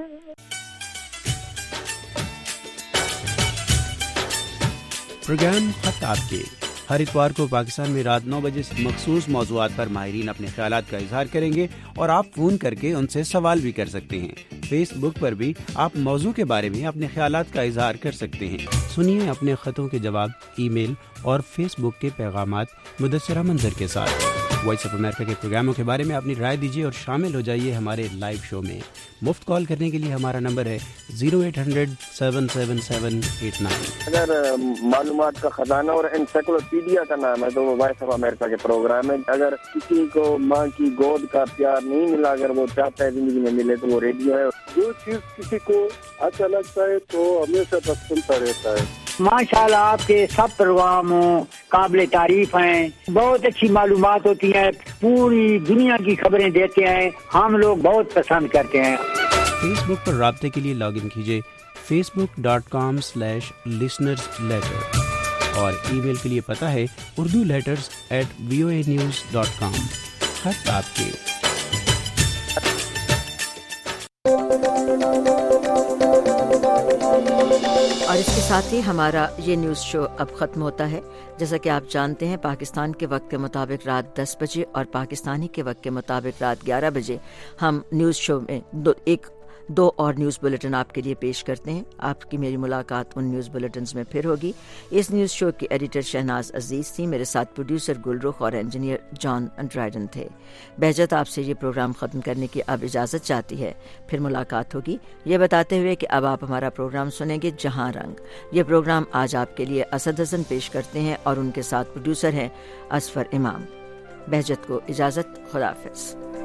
प्रोग्राम खत आपके हर इतवार को पाकिस्तान में रात नौ बजे से मखसूस मौज़ूआत पर माहिरीन अपने ख्यालात का इजहार करेंगे और आप फोन करके उनसे सवाल भी कर सकते हैं. फेसबुक पर भी आप मौजू के बारे में अपने ख्यालात का इजहार कर सकते हैं. सुनिए अपने खतों के जवाब ईमेल और फेसबुक के पैगामात मुदस्सिरा मंजर के साथ. वॉइस ऑफ अमेरिका के प्रोग्रामों के बारे में अपनी राय दीजिए और शामिल हो जाइए हमारे लाइव शो में. मुफ्त कॉल करने के लिए हमारा नंबर है zero eight hundred seven seven seven eight nine. अगर मालूमात का खजाना और एनसाइक्लोपीडिया का नाम है तो वॉइस ऑफ अमेरिका के प्रोग्राम है. अगर किसी को माँ की गोद का प्यार नहीं मिला, अगर वो चाहता है जिंदगी में मिले, तो वो रेडियो है. जो चीज किसी को अच्छा लगता है तो हमेशा बस सुनता रहता है. माशाल्लाह आपके सब प्रोग्राम काबिल तारीफ हैं, बहुत अच्छी मालूमात होती है, पूरी दुनिया की खबरें देते हैं, हम लोग बहुत पसंद करते हैं. फेसबुक पर राब्ते के लिए लॉग इन कीजिए Facebook dot com slash listeners letter और ईमेल के लिए पता है Urdu letters at V O A news dot com. खत आपके. और इसके साथ ही हमारा ये न्यूज़ शो अब ख़त्म होता है. जैसा कि आप जानते हैं, पाकिस्तान के वक्त के मुताबिक रात दस बजे और पाकिस्तानी के वक्त के मुताबिक रात ग्यारह बजे हम न्यूज़ शो में दो एक دو اور نیوز بلیٹن آپ کے لیے پیش کرتے ہیں. آپ کی میری ملاقات ان نیوز بلیٹنز میں پھر ہوگی. اس نیوز شو کی ایڈیٹر شہناز عزیز تھی. میرے ساتھ پروڈیوسر گلرخ اور انجینئر جان ڈرائیڈن تھے. بہجت آپ سے یہ پروگرام ختم کرنے کی اب اجازت چاہتی ہے. پھر ملاقات ہوگی یہ بتاتے ہوئے کہ اب آپ ہمارا پروگرام سنیں گے جہاں رنگ. یہ پروگرام آج آپ کے لیے اسد حسن پیش کرتے ہیں اور ان کے ساتھ پروڈیوسر ہیں اسفر امام. بہجت کو اجازت. خدا حافظ.